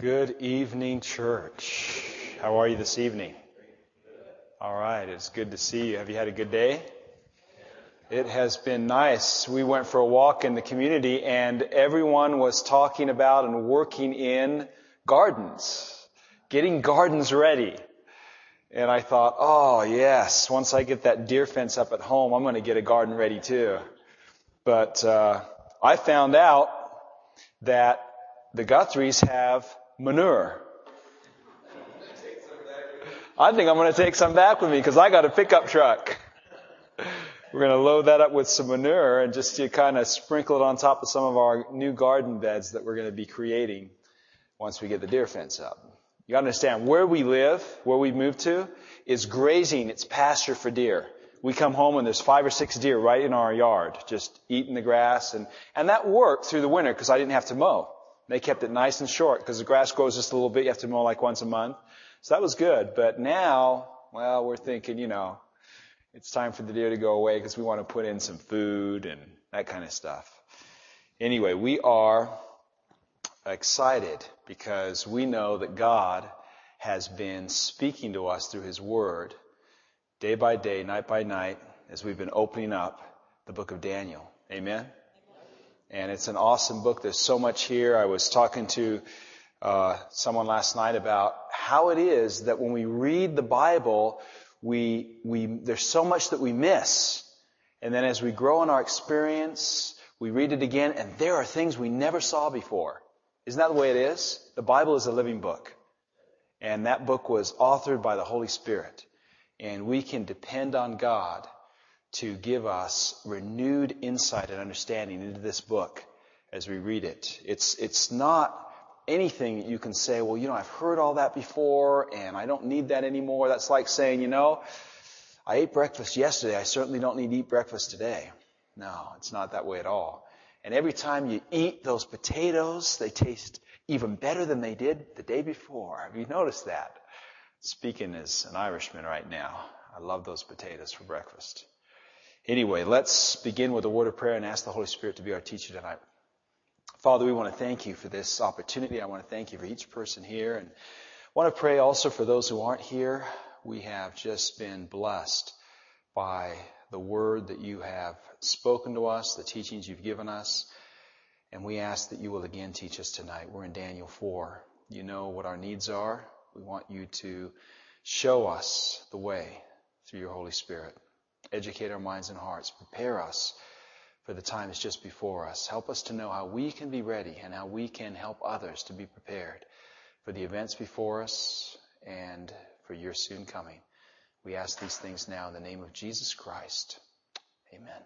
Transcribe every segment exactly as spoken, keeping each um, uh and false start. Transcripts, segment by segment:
Good evening, church. How are you this evening? All right, it's good to see you. Have you had a good day? It has been nice. We went for a walk in the community and everyone was talking about and working in gardens, getting gardens ready. And I thought, oh yes, once I get that deer fence up at home, I'm going to get a garden ready too. But uh, I found out that the Guthries have manure. I think I'm going to take some back with me because I got a pickup truck. We're going to load that up with some manure and just to kind of sprinkle it on top of some of our new garden beds that we're going to be creating once we get the deer fence up. You got to understand, where we live, where we moved to, is grazing. It's pasture for deer. We come home and there's five or six deer right in our yard, just eating the grass. And, and that worked through the winter because I didn't have to mow. They kept it nice and short because the grass grows just a little bit. You have to mow like once a month. So that was good. But now, well, we're thinking, you know, it's time for the deer to go away because we want to put in some food and that kind of stuff. Anyway, we are excited because we know that God has been speaking to us through His Word day by day, night by night, as we've been opening up the book of Daniel. Amen? And it's an awesome book. There's so much here. I was talking to uh, someone last night about how it is that when we read the Bible, we we there's so much that we miss. And then as we grow in our experience, we read it again, and there are things we never saw before. Isn't that the way it is? The Bible is a living book. And that book was authored by the Holy Spirit. And we can depend on God to give us renewed insight and understanding into this book as we read it. It's it's not anything that you can say, well, you know, I've heard all that before and I don't need that anymore. That's like saying, you know, I ate breakfast yesterday. I certainly don't need to eat breakfast today. No, it's not that way at all. And every time you eat those potatoes, they taste even better than they did the day before. Have you noticed that? Speaking as an Irishman right now, I love those potatoes for breakfast. Anyway, let's begin with a word of prayer and ask the Holy Spirit to be our teacher tonight. Father, we want to thank you for this opportunity. I want to thank you for each person here. And I want to pray also for those who aren't here. We have just been blessed by the word that you have spoken to us, the teachings you've given us. And we ask that you will again teach us tonight. We're in Daniel four. You know what our needs are. We want you to show us the way through your Holy Spirit. Educate our minds and hearts. Prepare us for the time that's just before us. Help us to know how we can be ready and how we can help others to be prepared for the events before us and for your soon coming. We ask these things now in the name of Jesus Christ. Amen.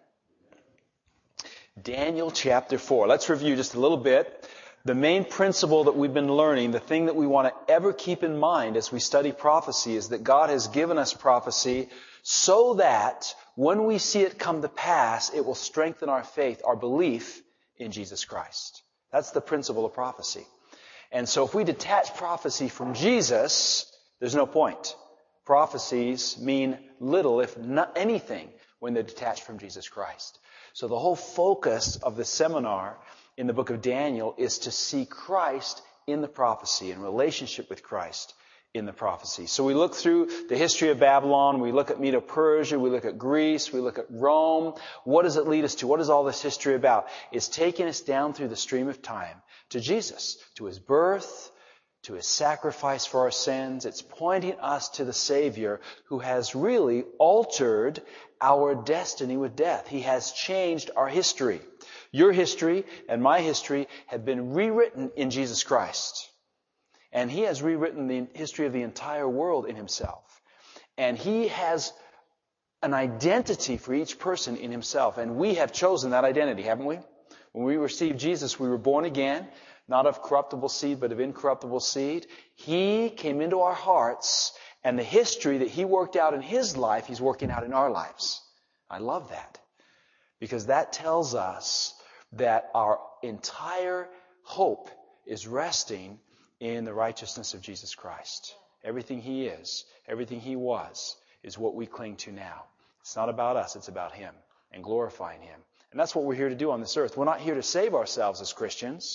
Daniel chapter four. Let's review just a little bit. The main principle that we've been learning, the thing that we want to ever keep in mind as we study prophecy, is that God has given us prophecy so that when we see it come to pass, it will strengthen our faith, our belief in Jesus Christ. That's the principle of prophecy. And so if we detach prophecy from Jesus, there's no point. Prophecies mean little, if not anything, when they're detached from Jesus Christ. So the whole focus of the seminar in the book of Daniel is to see Christ in the prophecy, in relationship with Christ in the prophecy. So we look through the history of Babylon, we look at Medo-Persia, we look at Greece, we look at Rome. What does it lead us to? What is all this history about? It's taking us down through the stream of time to Jesus, to His birth, to His sacrifice for our sins. It's pointing us to the Savior who has really altered our destiny with death. He has changed our history. Your history and my history have been rewritten in Jesus Christ. And He has rewritten the history of the entire world in Himself. And He has an identity for each person in Himself. And we have chosen that identity, haven't we? When we received Jesus, we were born again, not of corruptible seed, but of incorruptible seed. He came into our hearts, and the history that He worked out in His life, He's working out in our lives. I love that. Because that tells us that our entire hope is resting in the righteousness of Jesus Christ. Everything He is, everything He was, is what we cling to now. It's not about us, it's about Him and glorifying Him. And that's what we're here to do on this earth. We're not here to save ourselves as Christians.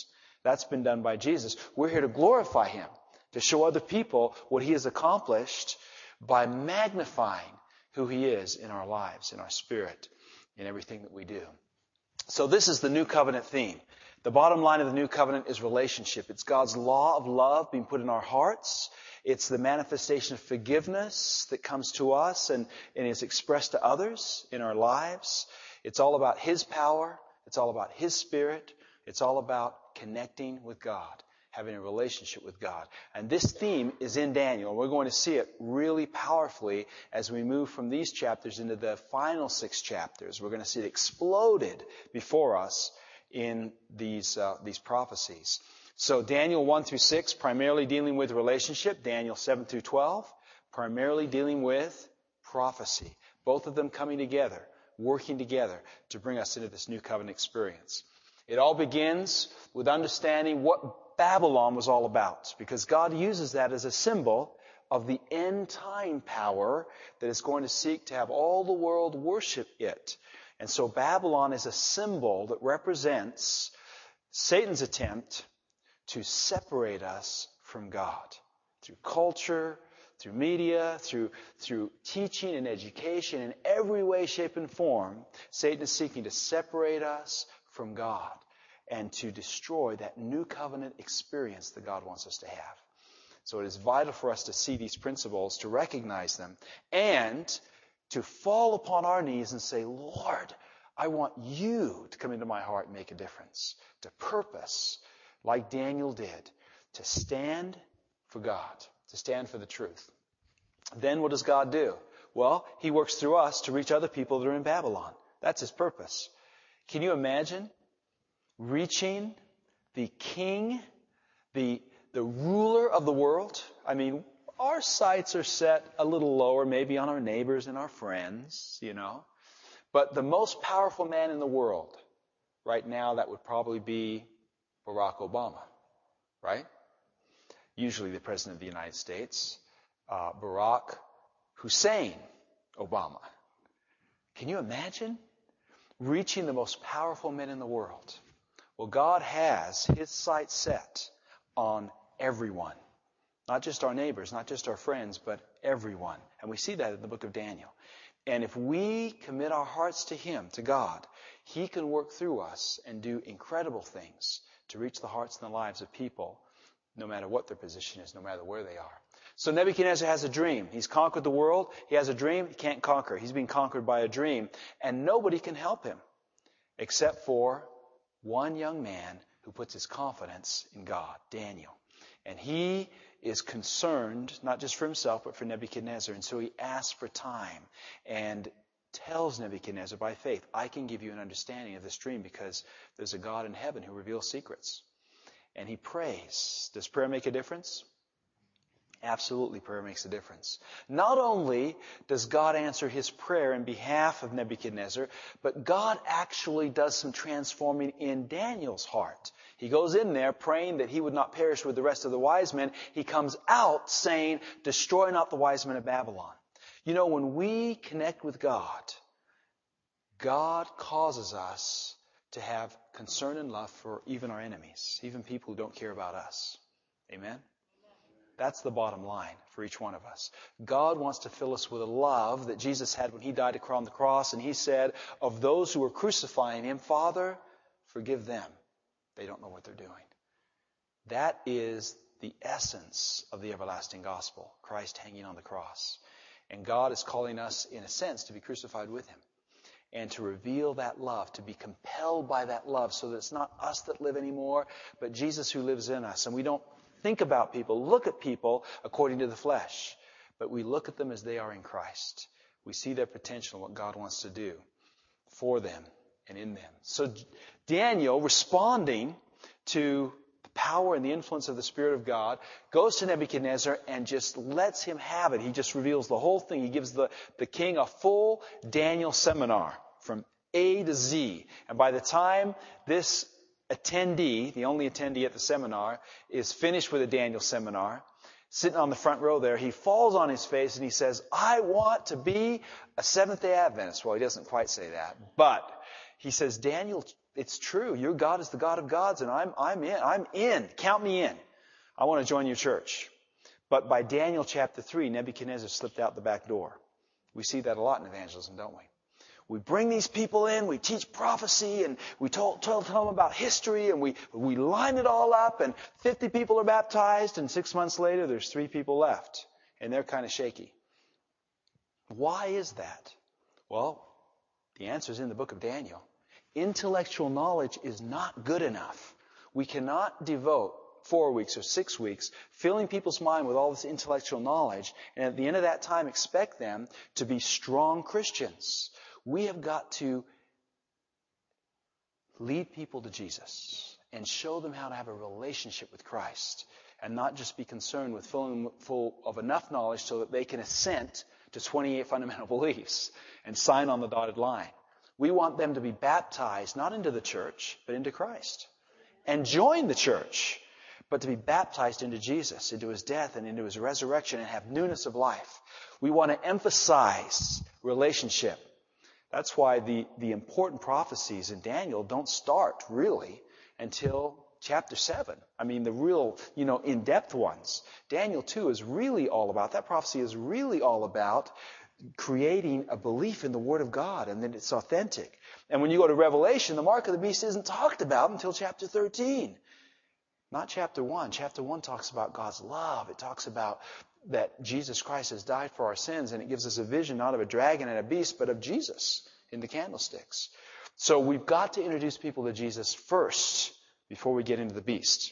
That's been done by Jesus. We're here to glorify him, to show other people what he has accomplished by magnifying who he is in our lives, in our spirit, in everything that we do. So this is the New Covenant theme. The bottom line of the New Covenant is relationship. It's God's law of love being put in our hearts. It's the manifestation of forgiveness that comes to us and, and is expressed to others in our lives. It's all about his power. It's all about his spirit. It's all about connecting with God, having a relationship with God. And this theme is in Daniel. We're going to see it really powerfully as we move from these chapters into the final six chapters. We're going to see it exploded before us in these uh, these prophecies. So Daniel one through six, primarily dealing with relationship. Daniel seven through twelve, primarily dealing with prophecy. Both of them coming together, working together to bring us into this new covenant experience. It all begins with understanding what Babylon was all about, because God uses that as a symbol of the end time power that is going to seek to have all the world worship it. And so Babylon is a symbol that represents Satan's attempt to separate us from God through culture, through media, through through teaching and education, in every way, shape, and form. Satan is seeking to separate us from God and to destroy that new covenant experience that God wants us to have. So it is vital for us to see these principles, to recognize them, and to fall upon our knees and say, Lord, I want you to come into my heart and make a difference, to purpose, like Daniel did, to stand for God, to stand for the truth. Then what does God do? Well, he works through us to reach other people that are in Babylon. That's his purpose. Can you imagine reaching the king, the, the ruler of the world? I mean, our sights are set a little lower, maybe on our neighbors and our friends, you know. But the most powerful man in the world, right now, that would probably be Barack Obama, right? Usually the President of the United States, uh, Barack Hussein Obama. Can you imagine reaching the most powerful men in the world? Well, God has his sights set on everyone. Not just our neighbors, not just our friends, but everyone. And we see that in the book of Daniel. And if we commit our hearts to him, to God, he can work through us and do incredible things to reach the hearts and the lives of people, no matter what their position is, no matter where they are. So Nebuchadnezzar has a dream. He's conquered the world. He has a dream. He can't conquer. He's being conquered by a dream. And nobody can help him except for one young man who puts his confidence in God, Daniel. And he is concerned, not just for himself, but for Nebuchadnezzar. And so he asks for time and tells Nebuchadnezzar by faith, I can give you an understanding of this dream because there's a God in heaven who reveals secrets. And he prays. Does prayer make a difference? Absolutely, prayer makes a difference. Not only does God answer his prayer in behalf of Nebuchadnezzar, but God actually does some transforming in Daniel's heart. He goes in there praying that he would not perish with the rest of the wise men. He comes out saying, destroy not the wise men of Babylon. You know, when we connect with God, God causes us to have concern and love for even our enemies, even people who don't care about us. Amen? That's the bottom line for each one of us. God wants to fill us with a love that Jesus had when he died on the cross. And he said, of those who were crucifying him, Father, forgive them. They don't know what they're doing. That is the essence of the everlasting gospel, Christ hanging on the cross. And God is calling us, in a sense, to be crucified with him and to reveal that love, to be compelled by that love so that it's not us that live anymore, but Jesus who lives in us. And we don't think about people, look at people according to the flesh, but we look at them as they are in Christ. We see their potential, what God wants to do for them and in them. So Daniel, responding to the power and the influence of the Spirit of God, goes to Nebuchadnezzar and just lets him have it. He just reveals the whole thing. He gives the, the king a full Daniel seminar from A to Z. And by the time this attendee, the only attendee at the seminar, is finished with a Daniel seminar, sitting on the front row there, he falls on his face and he says, I want to be a Seventh-day Adventist. Well, he doesn't quite say that, but he says, Daniel it's true. Your God is the God of gods, and I'm, I'm in. I'm in. Count me in. I want to join your church. But by Daniel chapter three, Nebuchadnezzar slipped out the back door. We see that a lot in evangelism, don't we? We bring these people in, we teach prophecy, and we tell, tell, tell them about history, and we, we line it all up, and fifty people are baptized, and six months later there's three people left, and they're kind of shaky. Why is that? Well, the answer is in the book of Daniel. Intellectual knowledge is not good enough. We cannot devote four weeks or six weeks filling people's mind with all this intellectual knowledge, and at the end of that time expect them to be strong Christians. We have got to lead people to Jesus and show them how to have a relationship with Christ and not just be concerned with filling them full of enough knowledge so that they can assent to twenty-eight fundamental beliefs and sign on the dotted line. We want them to be baptized not into the church, but into Christ. And join the church, but to be baptized into Jesus, into His death and into His resurrection and have newness of life. We want to emphasize relationship. That's why the, the important prophecies in Daniel don't start really until chapter seven. I mean, the real, you know, in-depth ones. Daniel two is really all about, that prophecy is really all about creating a belief in the Word of God and that it's authentic. And when you go to Revelation, the mark of the beast isn't talked about until chapter thirteen. Not chapter one. Chapter one talks about God's love. It talks about that Jesus Christ has died for our sins, and it gives us a vision not of a dragon and a beast, but of Jesus in the candlesticks. So we've got to introduce people to Jesus first before we get into the beast.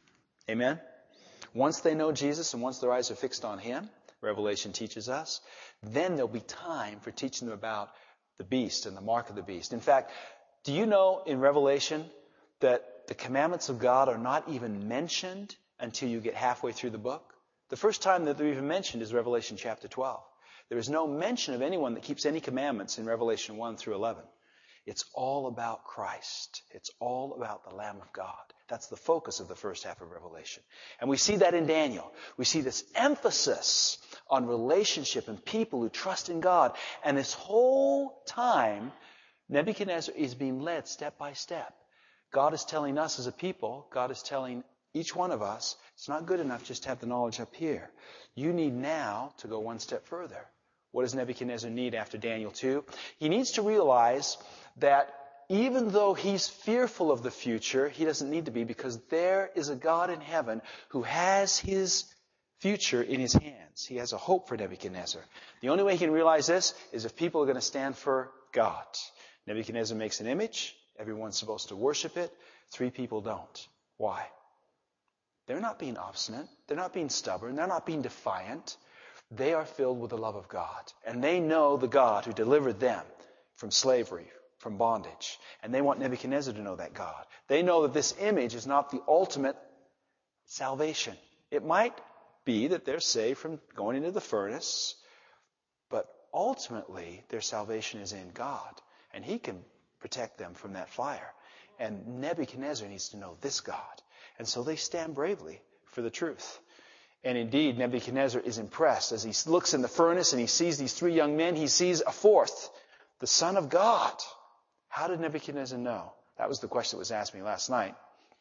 Amen? Once they know Jesus and once their eyes are fixed on Him, Revelation teaches us, then there'll be time for teaching them about the beast and the mark of the beast. In fact, do you know in Revelation that the commandments of God are not even mentioned until you get halfway through the book? The first time that they're even mentioned is Revelation chapter twelve. There is no mention of anyone that keeps any commandments in Revelation one through eleven. It's all about Christ. It's all about the Lamb of God. That's the focus of the first half of Revelation. And we see that in Daniel. We see this emphasis on relationship and people who trust in God. And this whole time, Nebuchadnezzar is being led step by step. God is telling us as a people, God is telling each one of us, it's not good enough just to have the knowledge up here. You need now to go one step further. What does Nebuchadnezzar need after Daniel two? He needs to realize that even though he's fearful of the future, he doesn't need to be, because there is a God in heaven who has his future in His hands. He has a hope for Nebuchadnezzar. The only way he can realize this is if people are going to stand for God. Nebuchadnezzar makes an image. Everyone's supposed to worship it. Three people don't. Why? They're not being obstinate. They're not being stubborn. They're not being defiant. They are filled with the love of God. And they know the God who delivered them from slavery, from bondage. And they want Nebuchadnezzar to know that God. They know that this image is not the ultimate salvation. It might be that they're saved from going into the furnace, but ultimately their salvation is in God. And He can protect them from that fire. And Nebuchadnezzar needs to know this God. And so they stand bravely for the truth. And indeed, Nebuchadnezzar is impressed. As he looks in the furnace and he sees these three young men, he sees a fourth, the Son of God. How did Nebuchadnezzar know? That was the question that was asked me last night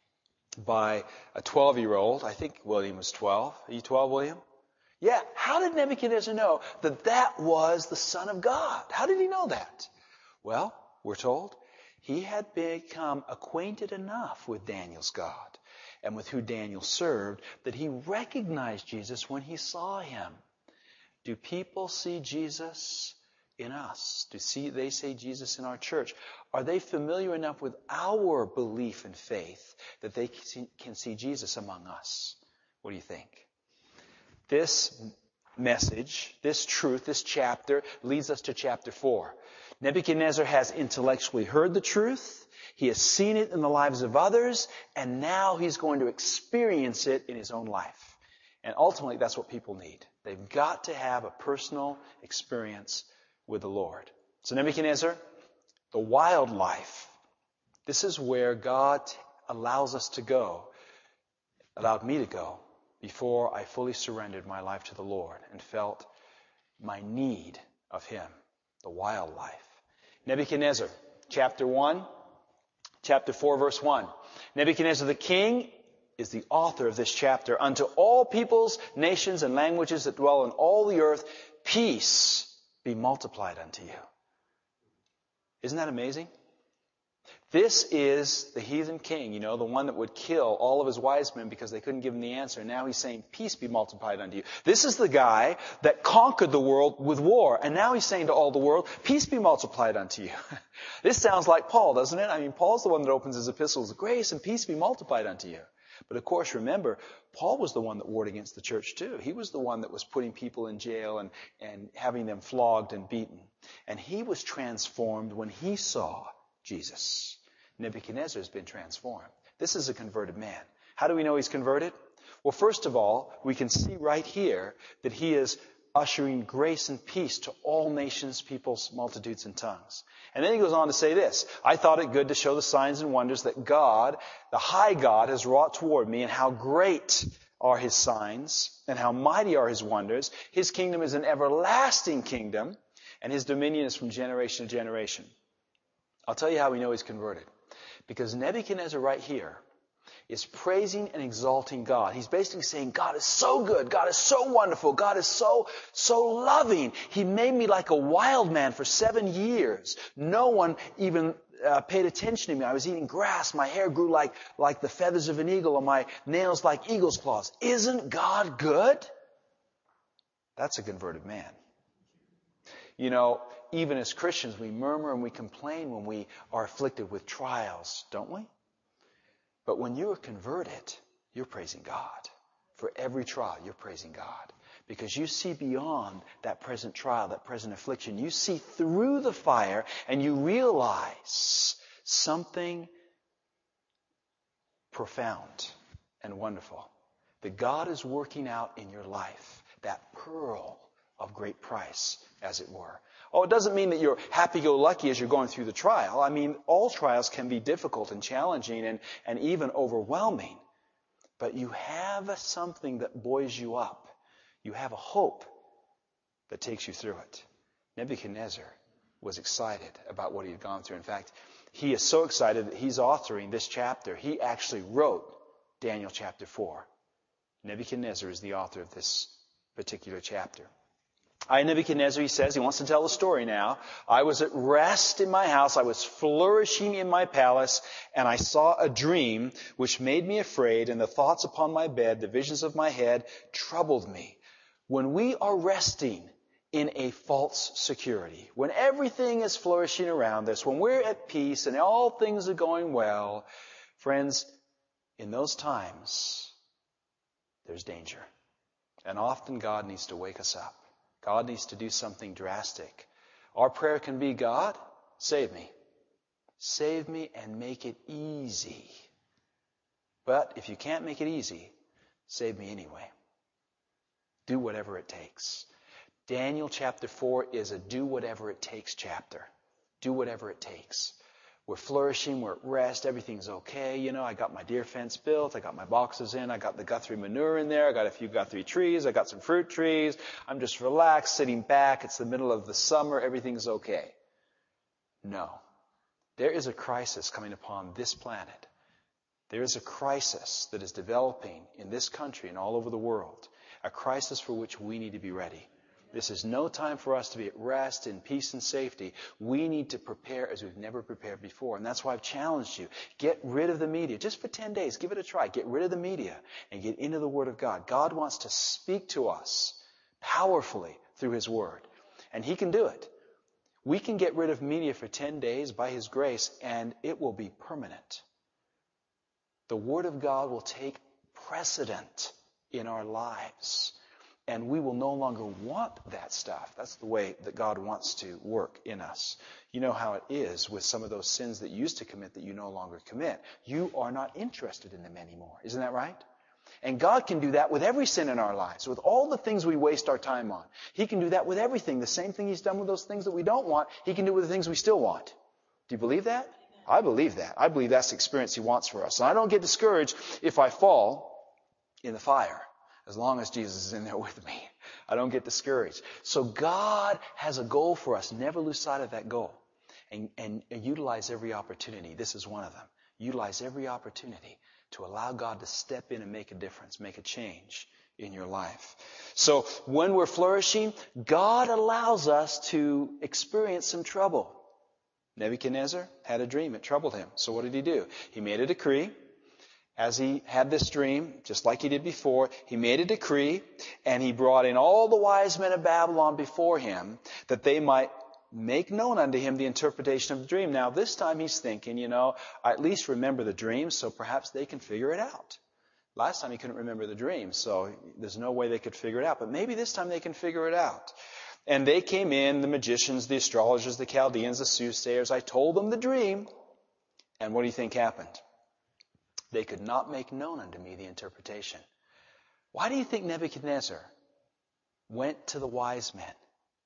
by a twelve-year-old. I think William was twelve. Are you twelve, William? Yeah. How did Nebuchadnezzar know that that was the Son of God? How did he know that? Well, we're told he had become acquainted enough with Daniel's God and with who Daniel served that he recognized Jesus when he saw Him. Do people see Jesus in us? Do see, they see Jesus in our church? Are they familiar enough with our belief and faith that they can see, can see Jesus among us? What do you think? This message, this truth, this chapter leads us to chapter four. Nebuchadnezzar has intellectually heard the truth. He has seen it in the lives of others, and now he's going to experience it in his own life. And ultimately, that's what people need. They've got to have a personal experience with the Lord. So Nebuchadnezzar, the wild life, this is where God allows us to go, allowed me to go, before I fully surrendered my life to the Lord and felt my need of Him, the wild life. Nebuchadnezzar, chapter one, Chapter four, verse one. Nebuchadnezzar the king is the author of this chapter. Unto all peoples, nations, and languages that dwell on all the earth, peace be multiplied unto you. Isn't that amazing? This is the heathen king, you know, the one that would kill all of his wise men because they couldn't give him the answer. Now he's saying, peace be multiplied unto you. This is the guy that conquered the world with war. And now he's saying to all the world, peace be multiplied unto you. This sounds like Paul, doesn't it? I mean, Paul's the one that opens his epistles, grace and peace be multiplied unto you. But of course, remember, Paul was the one that warred against the church too. He was the one that was putting people in jail and, and having them flogged and beaten. And he was transformed when he saw Jesus. Nebuchadnezzar has been transformed. This is a converted man. How do we know he's converted? Well, first of all, we can see right here that he is ushering grace and peace to all nations, peoples, multitudes, and tongues. And then he goes on to say this, I thought it good to show the signs and wonders that God, the high God, has wrought toward me, and how great are his signs, and how mighty are his wonders. His kingdom is an everlasting kingdom, and his dominion is from generation to generation. I'll tell you how we know he's converted. Because Nebuchadnezzar right here is praising and exalting God. He's basically saying, God is so good. God is so wonderful. God is so, so loving. He made me like a wild man for seven years. No one even uh, paid attention to me. I was eating grass. My hair grew like, like the feathers of an eagle, and my nails like eagle's claws. Isn't God good? That's a converted man. You know, even as Christians, we murmur and we complain when we are afflicted with trials, don't we? But when you are converted, you're praising God. For every trial, you're praising God. Because you see beyond that present trial, that present affliction. You see through the fire and you realize something profound and wonderful that God is working out in your life. That pearl of great price, as it were. Oh, it doesn't mean that you're happy-go-lucky as you're going through the trial. I mean, all trials can be difficult and challenging and, and even overwhelming. But you have something that buoys you up. You have a hope that takes you through it. Nebuchadnezzar was excited about what he had gone through. In fact, he is so excited that he's authoring this chapter. He actually wrote Daniel chapter four. Nebuchadnezzar is the author of this particular chapter. I, Nebuchadnezzar, he says, he wants to tell the story now. I was at rest in my house. I was flourishing in my palace, and I saw a dream which made me afraid, and the thoughts upon my bed, the visions of my head, troubled me. When we are resting in a false security, when everything is flourishing around us, when we're at peace and all things are going well, friends, in those times, there's danger. And often God needs to wake us up. God needs to do something drastic. Our prayer can be, God, save me. Save me and make it easy. But if you can't make it easy, save me anyway. Do whatever it takes. Daniel chapter four is a do whatever it takes chapter. Do whatever it takes. We're flourishing, we're at rest, everything's okay. You know, I got my deer fence built, I got my boxes in, I got the Guthrie manure in there, I got a few Guthrie trees, I got some fruit trees. I'm just relaxed, sitting back. It's the middle of the summer, everything's okay. No. There is a crisis coming upon this planet. There is a crisis that is developing in this country and all over the world. A crisis for which we need to be ready. This is no time for us to be at rest in peace and safety. We need to prepare as we've never prepared before. And that's why I've challenged you. Get rid of the media. Just for ten days, give it a try. Get rid of the media and get into the Word of God. God wants to speak to us powerfully through His Word. And He can do it. We can get rid of media for ten days by His grace, and it will be permanent. The Word of God will take precedent in our lives. And we will no longer want that stuff. That's the way that God wants to work in us. You know how it is with some of those sins that you used to commit that you no longer commit. You are not interested in them anymore. Isn't that right? And God can do that with every sin in our lives, with all the things we waste our time on. He can do that with everything. The same thing He's done with those things that we don't want, He can do with the things we still want. Do you believe that? I believe that. I believe that's the experience He wants for us. And I don't get discouraged if I fall in the fire. As long as Jesus is in there with me, I don't get discouraged. So God has a goal for us. Never lose sight of that goal. And, and, and utilize every opportunity. This is one of them. utilize every opportunity to allow God to step in and make a difference, make a change in your life. So when we're flourishing, God allows us to experience some trouble. Nebuchadnezzar had a dream. It troubled him. So what did he do? He made a decree. As he had this dream, just like he did before, he made a decree, and he brought in all the wise men of Babylon before him, that they might make known unto him the interpretation of the dream. Now, this time he's thinking, you know, I at least remember the dream, so perhaps they can figure it out. Last time he couldn't remember the dream, so there's no way they could figure it out. But maybe this time they can figure it out. And they came in, the magicians, the astrologers, the Chaldeans, the soothsayers. I told them the dream. And what do you think happened? They could not make known unto me the interpretation. Why do you think Nebuchadnezzar went to the wise men?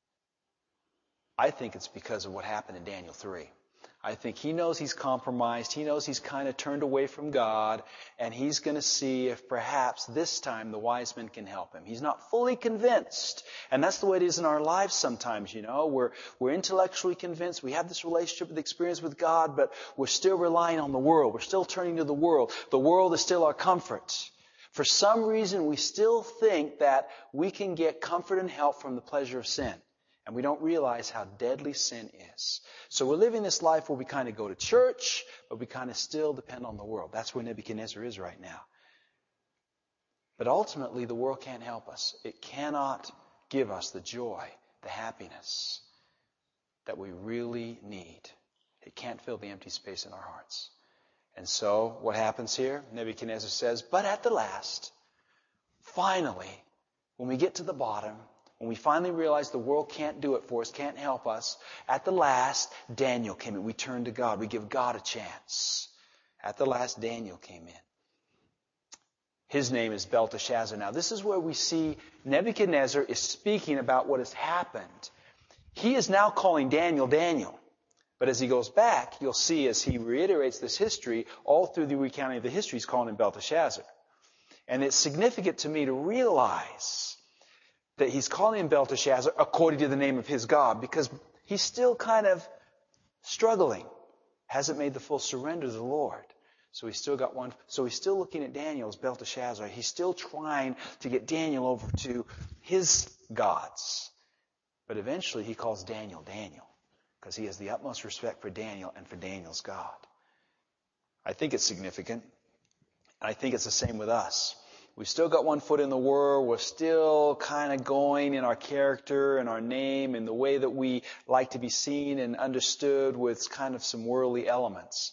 I think it's because of what happened in Daniel three. I think he knows he's compromised. He knows he's kind of turned away from God. And he's going to see if perhaps this time the wise men can help him. He's not fully convinced. And that's the way it is in our lives sometimes, you know. We're, we're intellectually convinced. We have this relationship with experience with God, but we're still relying on the world. We're still turning to the world. The world is still our comfort. For some reason, we still think that we can get comfort and help from the pleasure of sin. And we don't realize how deadly sin is. So we're living this life where we kind of go to church, but we kind of still depend on the world. That's where Nebuchadnezzar is right now. But ultimately, the world can't help us. It cannot give us the joy, the happiness that we really need. It can't fill the empty space in our hearts. And so what happens here? Nebuchadnezzar says, but at the last, finally, when we get to the bottom, when we finally realize the world can't do it for us, can't help us, at the last, Daniel came in. We turn to God. We give God a chance. At the last, Daniel came in. His name is Belteshazzar. Now, this is where we see Nebuchadnezzar is speaking about what has happened. He is now calling Daniel, Daniel. But as he goes back, you'll see as he reiterates this history, all through the recounting of the history, he's calling him Belteshazzar. And it's significant to me to realize that he's calling him Belteshazzar according to the name of his God, because he's still kind of struggling. Hasn't made the full surrender to the Lord. So he's still got one. So he's still looking at Daniel as Belteshazzar. He's still trying to get Daniel over to his gods. But eventually he calls Daniel Daniel, because he has the utmost respect for Daniel and for Daniel's God. I think it's significant. I think it's the same with us. We've still got one foot in the world. We're still kind of going in our character and our name and the way that we like to be seen and understood with kind of some worldly elements.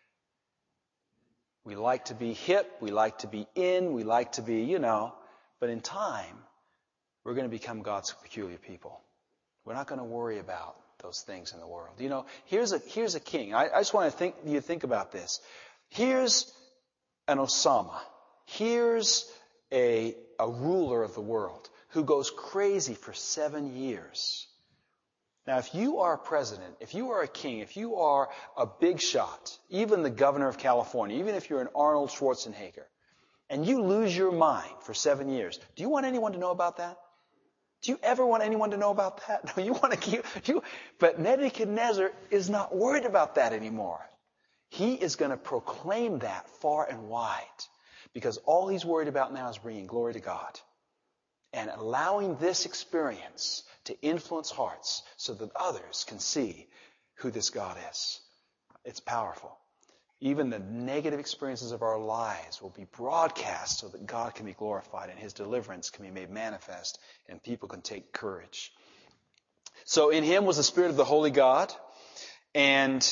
We like to be hip. We like to be in. We like to be, you know. But in time, we're going to become God's peculiar people. We're not going to worry about those things in the world. You know, here's a, here's a king. I, I just want to think, you think about this. Here's an Osama. Here's a, a ruler of the world who goes crazy for seven years. Now, if you are a president, if you are a king, if you are a big shot, even the governor of California, even if you're an Arnold Schwarzenegger, and you lose your mind for seven years, do you want anyone to know about that? Do you ever want anyone to know about that? No, you want to keep, you, but Nebuchadnezzar is not worried about that anymore. He is going to proclaim that far and wide. Because all he's worried about now is bringing glory to God and allowing this experience to influence hearts so that others can see who this God is. It's powerful. Even the negative experiences of our lives will be broadcast so that God can be glorified and his deliverance can be made manifest and people can take courage. So in him was the Spirit of the Holy God, and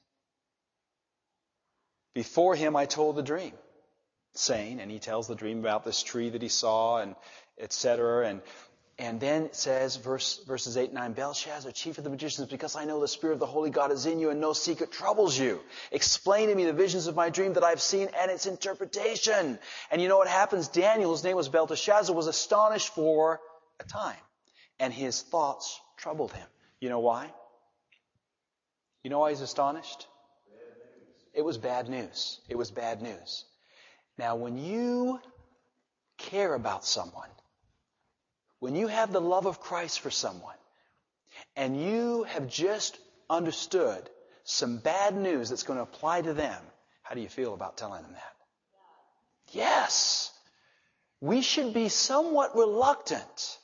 before him I told the dream. Saying, and he tells the dream about this tree that he saw, and et cetera. And and then it says, verse verses eight and nine, Belshazzar, chief of the magicians, because I know the Spirit of the Holy God is in you, and no secret troubles you. Explain to me the visions of my dream that I've seen and its interpretation. And you know what happens? Daniel, whose name was Belteshazzar, was astonished for a time, and his thoughts troubled him. You know why? You know why he's astonished? It was bad news. It was bad news. Now, when you care about someone, when you have the love of Christ for someone, and you have just understood some bad news that's going to apply to them, How do you feel about telling them that? Yes. We should be somewhat reluctant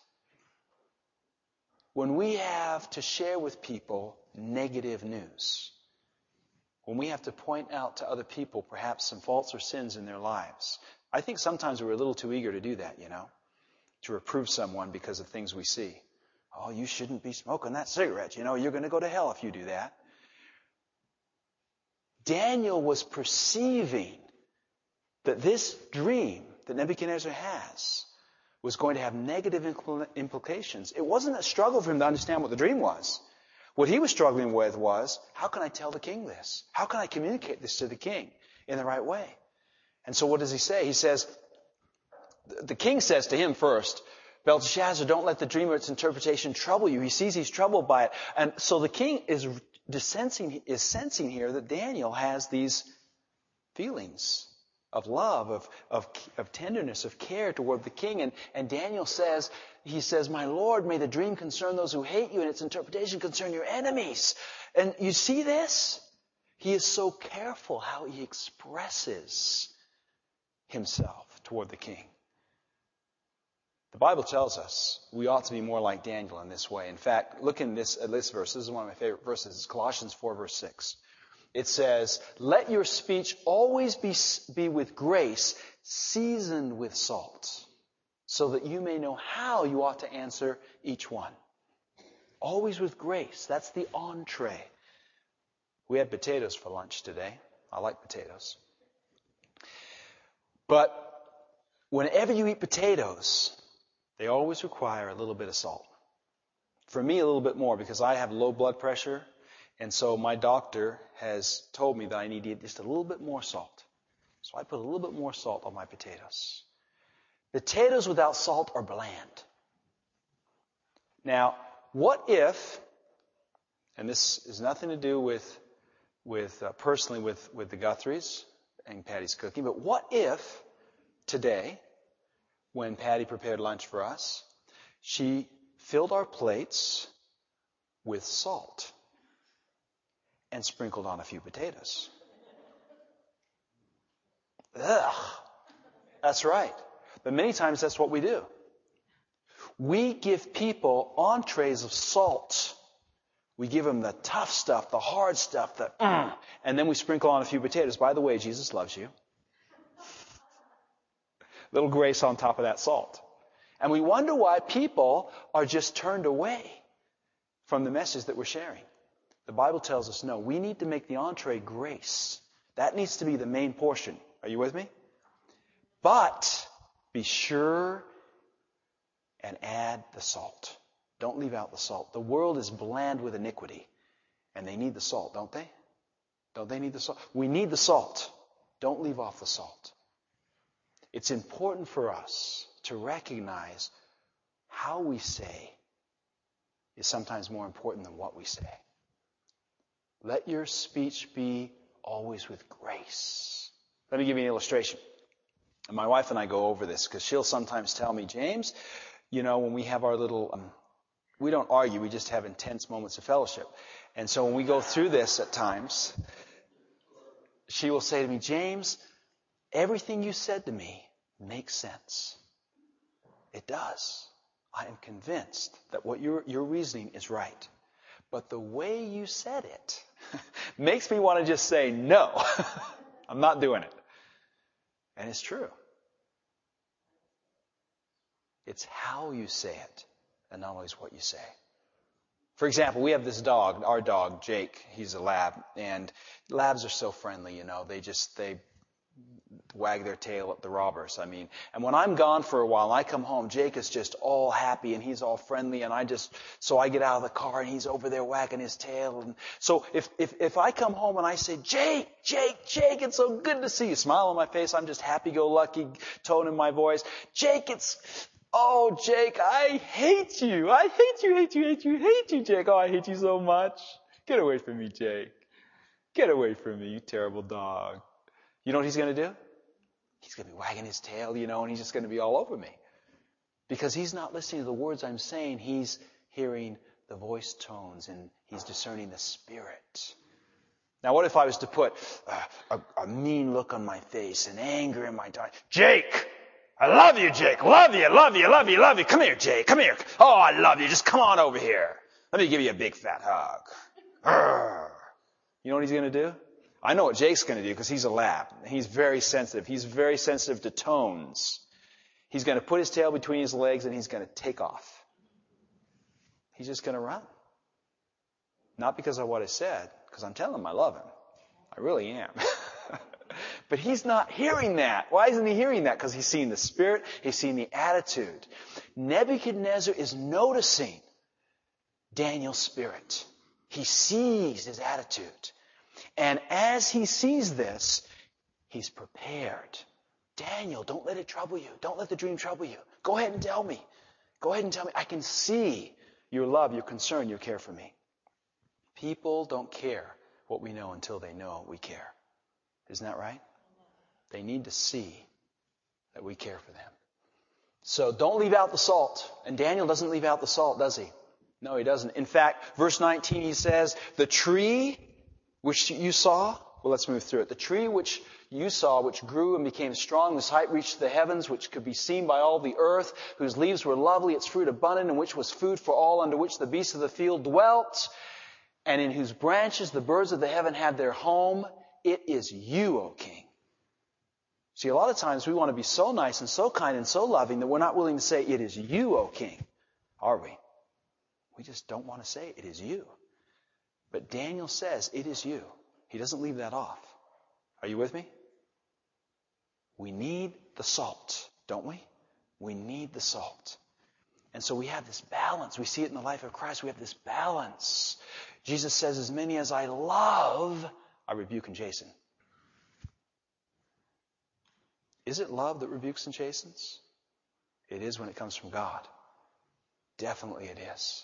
when we have to share with people negative news. When we have to point out to other people perhaps some faults or sins in their lives. I think sometimes we're a little too eager to do that, you know, to reprove someone because of things we see. Oh, you shouldn't be smoking that cigarette. You know, you're going to go to hell if you do that. Daniel was perceiving that this dream that Nebuchadnezzar has was going to have negative impl- implications. It wasn't a struggle for him to understand what the dream was. What he was struggling with was, how can I tell the king this? How can I communicate this to the king in the right way? And so what does he say? He says, the king says to him first, Belteshazzar, don't let the dream or its interpretation trouble you. He sees he's troubled by it. And so the king is sensing, is sensing here that Daniel has these feelings of love, of, of, of tenderness, of care toward the king. And, and Daniel says, he says, my Lord, may the dream concern those who hate you and its interpretation concern your enemies. And you see this? He is so careful how he expresses himself toward the king. The Bible tells us we ought to be more like Daniel in this way. In fact, look in this, at this verse. This is one of my favorite verses. It's Colossians four, verse six. It says, let your speech always be, be with grace, seasoned with salt, so that you may know how you ought to answer each one. Always with grace. That's the entree. We had potatoes for lunch today. I like potatoes. But whenever you eat potatoes, they always require a little bit of salt. For me, a little bit more because I have low blood pressure. And so my doctor has told me that I need to eat just a little bit more salt. So I put a little bit more salt on my potatoes. Potatoes without salt are bland. Now, what if, and this has nothing to do with, with uh, personally with, with the Guthries and Patty's cooking, but what if today, when Patty prepared lunch for us, she filled our plates with salt and sprinkled on a few potatoes? Ugh. That's right. But many times that's what we do. We give people entrees of salt. We give them the tough stuff, the hard stuff, the mm, and then we sprinkle on a few potatoes. By the way, Jesus loves you. Little grace on top of that salt. And we wonder why people are just turned away from the message that we're sharing. The Bible tells us, no, we need to make the entree grace. That needs to be the main portion. Are you with me? But be sure and add the salt. Don't leave out the salt. The world is bland with iniquity, and they need the salt, don't they? Don't they need the salt? We need the salt. Don't leave off the salt. It's important for us to recognize how we say is sometimes more important than what we say. Let your speech be always with grace. Let me give you an illustration. And my wife and I go over this because she'll sometimes tell me, James, you know, when we have our little, um, we don't argue, we just have intense moments of fellowship. And so when we go through this at times, she will say to me, James, everything you said to me makes sense. It does. I am convinced that what your your reasoning is right. But the way you said it makes me want to just say, no, I'm not doing it. And it's true. It's how you say it and not always what you say. For example, we have this dog, our dog, Jake. He's a lab. And labs are so friendly, you know. They just, they wag their tail at the robbers. I mean, and when I'm gone for a while and I come home, Jake is just all happy and he's all friendly, and I just, so I get out of the car and he's over there wagging his tail. And so if, if, if I come home and I say, Jake, Jake, Jake, it's so good to see you. Smile on my face. I'm just happy-go-lucky, tone in my voice. Jake, it's, oh, Jake, I hate you. I hate you, hate you, hate you, hate you, Jake. Oh, I hate you so much. Get away from me, Jake. Get away from me, you terrible dog. You know what he's going to do? He's going to be wagging his tail, you know, and he's just going to be all over me. Because he's not listening to the words I'm saying. He's hearing the voice tones and he's discerning the spirit. Now, what if I was to put uh, a, a mean look on my face and anger in my eyes? Jake! I love you, Jake. Love you, love you, love you, love you. Come here, Jake. Come here. Oh, I love you. Just come on over here. Let me give you a big fat hug. Urgh. You know what he's going to do? I know what Jake's going to do because he's a lab. He's very sensitive. He's very sensitive to tones. He's going to put his tail between his legs and he's going to take off. He's just going to run. Not because of what I said, because I'm telling him I love him. I really am. But he's not hearing that. Why isn't he hearing that? Because he's seeing the spirit. He's seeing the attitude. Nebuchadnezzar is noticing Daniel's spirit. He sees his attitude. And as he sees this, he's prepared. Daniel, don't let it trouble you. Don't let the dream trouble you. Go ahead and tell me. Go ahead and tell me. I can see your love, your concern, your care for me. People don't care what we know until they know we care. Isn't that right? They need to see that we care for them. So don't leave out the salt. And Daniel doesn't leave out the salt, does he? No, he doesn't. In fact, verse nineteen, he says, the tree which you saw, well, let's move through it. The tree which you saw, which grew and became strong, whose height reached the heavens, which could be seen by all the earth, whose leaves were lovely, its fruit abundant, and which was food for all, under which the beasts of the field dwelt, and in whose branches the birds of the heaven had their home. It is you, O King. See, a lot of times we want to be so nice and so kind and so loving that we're not willing to say, it is you, O King. Are we? We just don't want to say, it is you. But Daniel says, it is you. He doesn't leave that off. Are you with me? We need the salt, don't we? We need the salt. And so we have this balance. We see it in the life of Christ. We have this balance. Jesus says, as many as I love, I rebuke and chasten. Is it love that rebukes and chastens? It is when it comes from God. Definitely it is.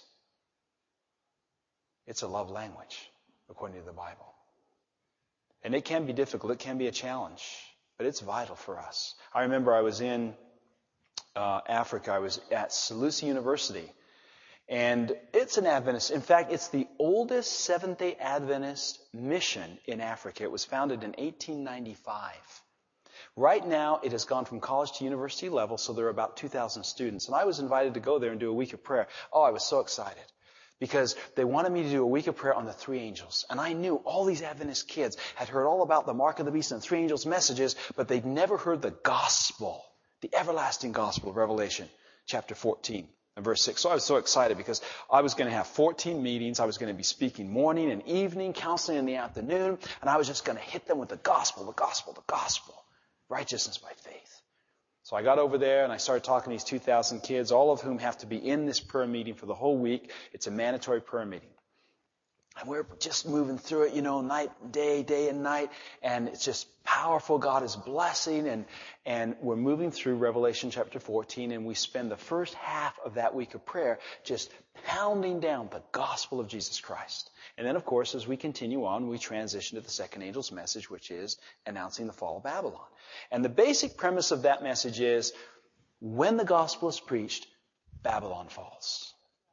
It's a love language, according to the Bible. And it can be difficult. It can be a challenge. But it's vital for us. I remember I was in uh, Africa. I was at Seleucia University. And it's an Adventist. In fact, it's the oldest Seventh-day Adventist mission in Africa. It was founded in eighteen ninety-five. Right now, it has gone from college to university level, so there are about two thousand students. And I was invited to go there and do a week of prayer. Oh, I was so excited. Because they wanted me to do a week of prayer on the three angels. And I knew all these Adventist kids had heard all about the mark of the beast and the three angels' messages, but they'd never heard the gospel, the everlasting gospel of Revelation, chapter fourteen and verse six. So I was so excited because I was going to have fourteen meetings. I was going to be speaking morning and evening, counseling in the afternoon, and I was just going to hit them with the gospel, the gospel, the gospel. Righteousness by faith. So I got over there and I started talking to these two thousand kids, all of whom have to be in this prayer meeting for the whole week. It's a mandatory prayer meeting. And we're just moving through it, you know, night, day, day and night. And it's just powerful. God is blessing. And, and we're moving through Revelation chapter fourteen. And we spend the first half of that week of prayer just pounding down the gospel of Jesus Christ. And then, of course, as we continue on, we transition to the second angel's message, which is announcing the fall of Babylon. And the basic premise of that message is, when the gospel is preached, Babylon falls.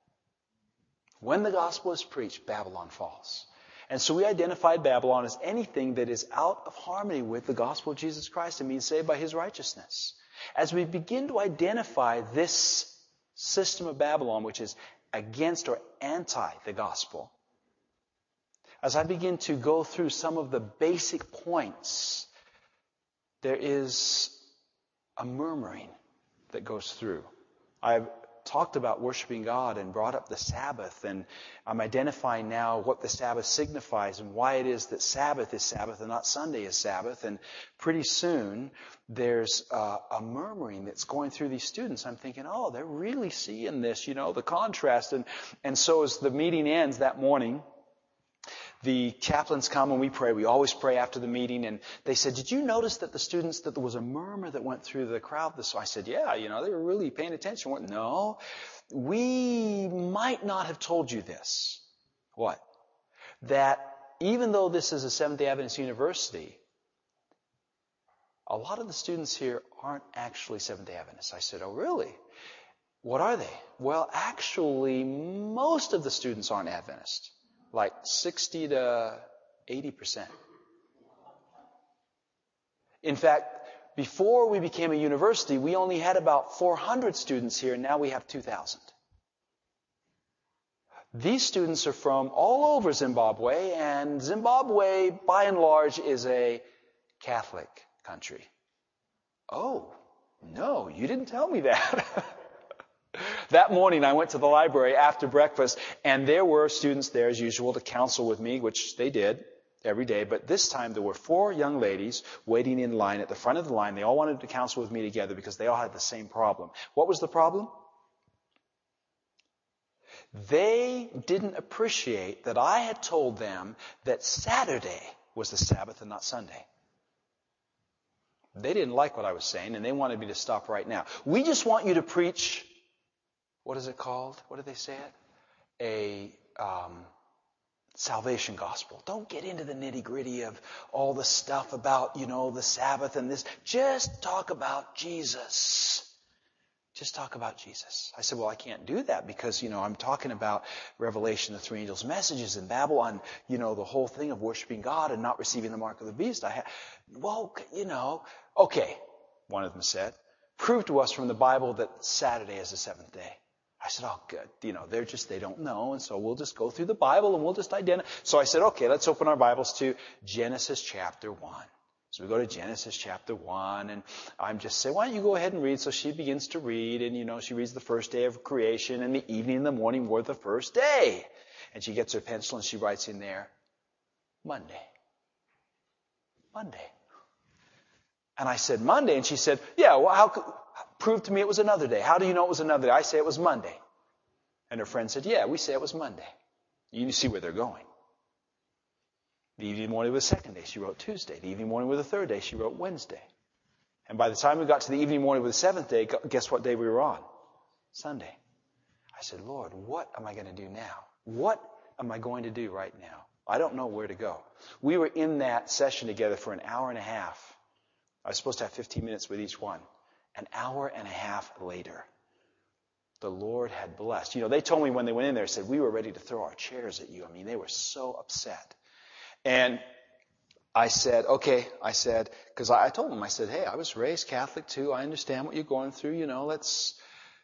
When the gospel is preached, Babylon falls. And so we identified Babylon as anything that is out of harmony with the gospel of Jesus Christ and being saved by his righteousness. As we begin to identify this system of Babylon, which is against or anti the gospel, as I begin to go through some of the basic points, there is a murmuring that goes through. I've talked about worshiping God and brought up the Sabbath, and I'm identifying now what the Sabbath signifies and why it is that Sabbath is Sabbath and not Sunday is Sabbath. And pretty soon there's uh, a murmuring that's going through these students. I'm thinking, oh, they're really seeing this, you know, the contrast. And, and so as the meeting ends that morning, the chaplains come and we pray. We always pray after the meeting. And they said, did you notice that the students, that there was a murmur that went through the crowd? So I said, yeah, you know, they were really paying attention. Went, no, we might not have told you this. What? That even though this is a Seventh-day Adventist university, a lot of the students here aren't actually Seventh-day Adventists. I said, oh, really? What are they? Well, actually, most of the students aren't Adventist. Like sixty to eighty percent. In fact, before we became a university, we only had about four hundred students here, and now we have two thousand. These students are from all over Zimbabwe, and Zimbabwe, by and large, is a Catholic country. Oh, no, you didn't tell me that. That morning, I went to the library after breakfast, and there were students there, as usual, to counsel with me, which they did every day. But this time, there were four young ladies waiting in line at the front of the line. They all wanted to counsel with me together because they all had the same problem. What was the problem? They didn't appreciate that I had told them that Saturday was the Sabbath and not Sunday. They didn't like what I was saying, and they wanted me to stop right now. We just want you to preach, what is it called? What did they say it? A um, salvation gospel. Don't get into the nitty-gritty of all the stuff about, you know, the Sabbath and this. Just talk about Jesus. Just talk about Jesus. I said, well, I can't do that because, you know, I'm talking about Revelation, the three angels' messages in Babylon, you know, the whole thing of worshiping God and not receiving the mark of the beast. I ha- well, you know, okay, one of them said, prove to us from the Bible that Saturday is the seventh day. I said, oh, good. You know, they're just, they don't know. And so we'll just go through the Bible and we'll just identify. So I said, okay, let's open our Bibles to Genesis chapter one. So we go to Genesis chapter one, and I'm just saying, why don't you go ahead and read? So she begins to read, and, you know, she reads the first day of creation, and the evening and the morning were the first day. And she gets her pencil, and she writes in there, Monday. Monday. And I said, Monday? And she said, yeah, well, how could, prove to me it was another day. How do you know it was another day? I say it was Monday. And her friend said, yeah, we say it was Monday. You see where they're going. The evening morning was the second day, she wrote Tuesday. The evening morning was the third day, she wrote Wednesday. And by the time we got to the evening morning with the seventh day, guess what day we were on? Sunday. I said, Lord, what am I going to do now? What am I going to do right now? I don't know where to go. We were in that session together for an hour and a half. I was supposed to have fifteen minutes with each one. An hour and a half later, the Lord had blessed. You know, they told me when they went in there, said, we were ready to throw our chairs at you. I mean, they were so upset. And I said, okay, I said, because I, I told them, I said, hey, I was raised Catholic too. I understand what you're going through. You know, let's.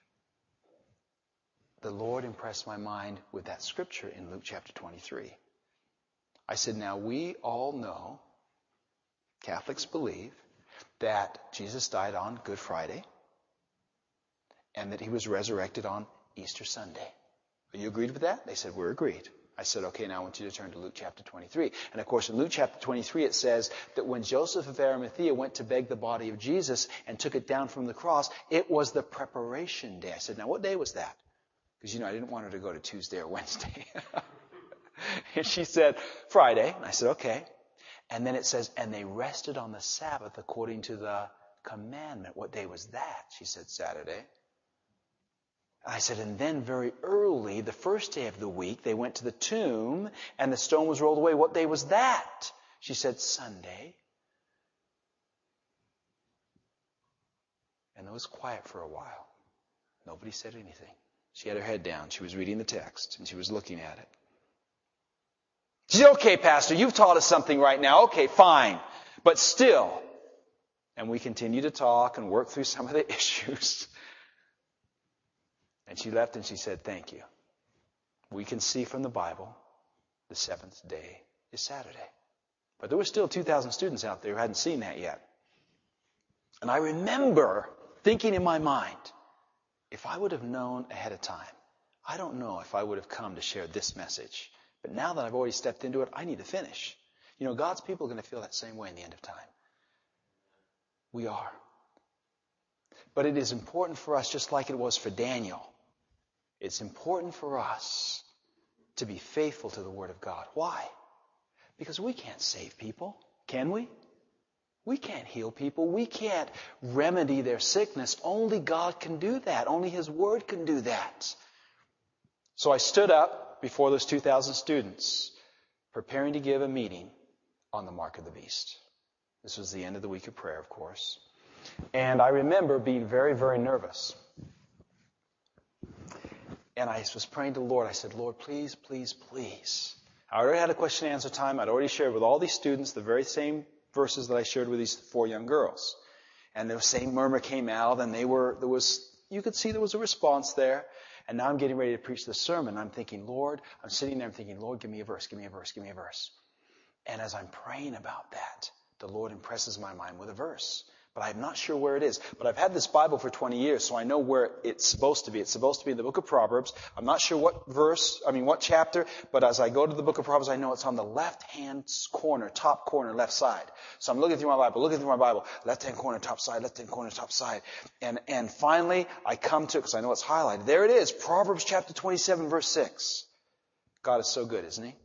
The Lord impressed my mind with that scripture in Luke chapter twenty-three. I said, now we all know, Catholics believe, that Jesus died on Good Friday and that he was resurrected on Easter Sunday. Are you agreed with that? They said, we're agreed. I said, okay, now I want you to turn to Luke chapter twenty-three. And of course, in Luke chapter twenty-three, it says that when Joseph of Arimathea went to beg the body of Jesus and took it down from the cross, it was the preparation day. I said, now what day was that? Because, you know, I didn't want her to go to Tuesday or Wednesday. And she said, Friday. And I said, okay. And then it says, and they rested on the Sabbath according to the commandment. What day was that? She said, Saturday. I said, and then very early, the first day of the week, they went to the tomb and the stone was rolled away. What day was that? She said, Sunday. And it was quiet for a while. Nobody said anything. She had her head down. She was reading the text and she was looking at it. She said, okay, Pastor, you've taught us something right now. Okay, fine. But still. And we continued to talk and work through some of the issues. And she left and she said, thank you. We can see from the Bible the seventh day is Saturday. But there were still two thousand students out there who hadn't seen that yet. And I remember thinking in my mind, if I would have known ahead of time, I don't know if I would have come to share this message. But now that I've already stepped into it, I need to finish. You know, God's people are going to feel that same way in the end of time. We are. But it is important for us, just like it was for Daniel. It's important for us to be faithful to the Word of God. Why? Because we can't save people, can we? We can't heal people. We can't remedy their sickness. Only God can do that. Only His Word can do that. So I stood up before those two thousand students, preparing to give a meeting on the mark of the beast. This was the end of the week of prayer, of course. And I remember being very, very nervous. And I was praying to the Lord. I said, Lord, please, please, please I already had a question and answer time. I'd already shared with all these students the very same verses that I shared with these four young girls. And the same murmur came out, and they were, there was, you could see there was a response there. And now I'm getting ready to preach the sermon. I'm thinking, Lord, I'm sitting there, I'm thinking, Lord, give me a verse, give me a verse, give me a verse. And as I'm praying about that, the Lord impresses my mind with a verse. But I'm not sure where it is. But I've had this Bible for twenty years, so I know where it's supposed to be. It's supposed to be in the book of Proverbs. I'm not sure what verse, I mean what chapter, but as I go to the book of Proverbs, I know it's on the left-hand corner, top corner, left side. So I'm looking through my Bible, looking through my Bible, left-hand corner, top side, left-hand corner, top side. And, and finally, I come to it because I know it's highlighted. There it is, Proverbs chapter twenty-seven, verse six. God is so good, isn't He?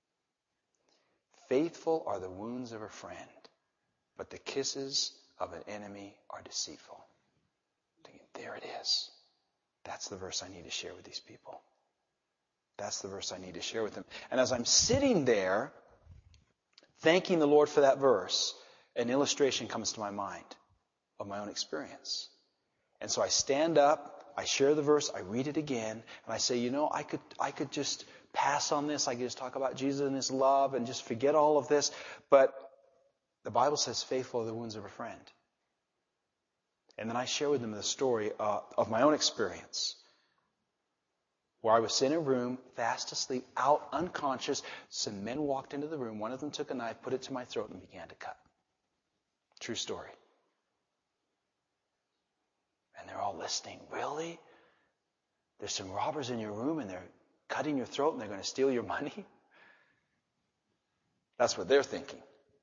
Faithful are the wounds of a friend, but the kisses of an enemy are deceitful. Thinking, there it is. That's the verse I need to share with these people. That's the verse I need to share with them. And as I'm sitting there, thanking the Lord for that verse, an illustration comes to my mind of my own experience. And so I stand up, I share the verse, I read it again, and I say, you know, I could, I could just pass on this. I could just talk about Jesus and His love and just forget all of this. But the Bible says, faithful are the wounds of a friend. And then I share with them the story uh, of my own experience, where I was in a room, fast asleep, out, unconscious. Some men walked into the room. One of them took a knife, put it to my throat, and began to cut. True story. And they're all listening. Really? There's some robbers in your room, and they're cutting your throat, and they're going to steal your money? That's what they're thinking.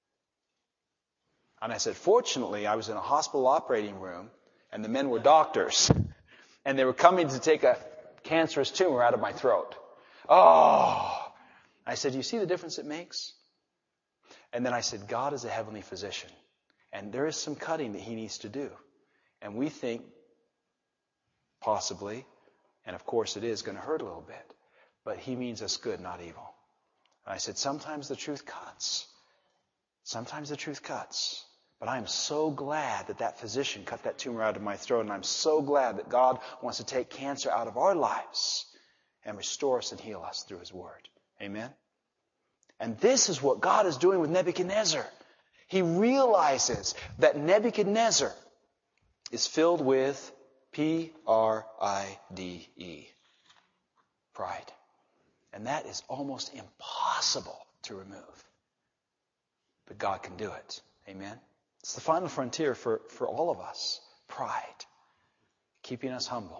And I said, fortunately, I was in a hospital operating room, and the men were doctors. And they were coming to take a cancerous tumor out of my throat. Oh! I said, you see the difference it makes? And then I said, God is a heavenly physician. And there is some cutting that He needs to do. And we think, possibly, and of course it is going to hurt a little bit, but He means us good, not evil. And I said, sometimes the truth cuts. Sometimes the truth cuts. But I am so glad that that physician cut that tumor out of my throat. And I'm so glad that God wants to take cancer out of our lives and restore us and heal us through His Word. Amen? And this is what God is doing with Nebuchadnezzar. He realizes that Nebuchadnezzar is filled with P R I D E. Pride. And that is almost impossible to remove. But God can do it. Amen? It's the final frontier for, for all of us. Pride. Keeping us humble.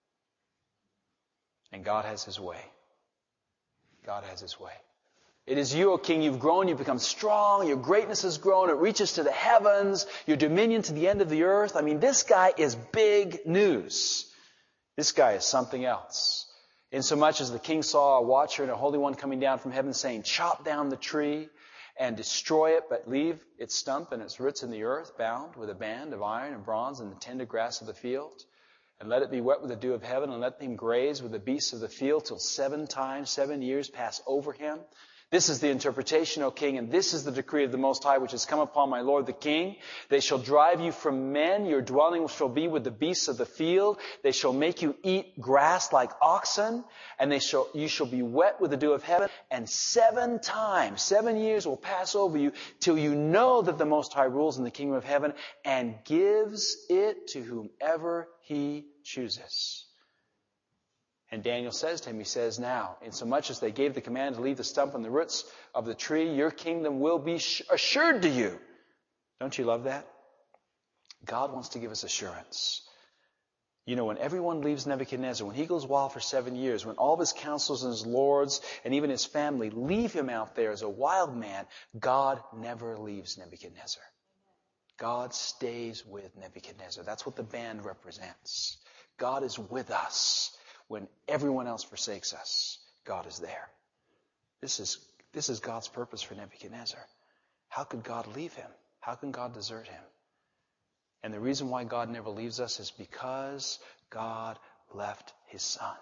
And God has His way. God has His way. It is you, O King, you've grown, you've become strong, your greatness has grown, it reaches to the heavens, your dominion to the end of the earth. I mean, this guy is big news. This guy is something else. Insomuch as the king saw a watcher and a holy one coming down from heaven saying, chop down the tree and destroy it, but leave its stump and its roots in the earth, bound with a band of iron and bronze and the tender grass of the field. And let it be wet with the dew of heaven, and let him graze with the beasts of the field till seven times, seven years pass over him. This is the interpretation, O king, and this is the decree of the Most High, which has come upon my lord the king. They shall drive you from men. Your dwelling shall be with the beasts of the field. They shall make you eat grass like oxen, and they shall, you shall be wet with the dew of heaven. And seven times, seven years will pass over you till you know that the Most High rules in the kingdom of heaven and gives it to whomever He chooses. And Daniel says to him, he says, now, insomuch as they gave the command to leave the stump and the roots of the tree, your kingdom will be assured to you. Don't you love that? God wants to give us assurance. You know, when everyone leaves Nebuchadnezzar, when he goes wild for seven years, when all of his counselors and his lords and even his family leave him out there as a wild man, God never leaves Nebuchadnezzar. God stays with Nebuchadnezzar. That's what the band represents. God is with us. When everyone else forsakes us, God is there. This is, this is God's purpose for Nebuchadnezzar. How could God leave him? How can God desert him? And the reason why God never leaves us is because God left His Son.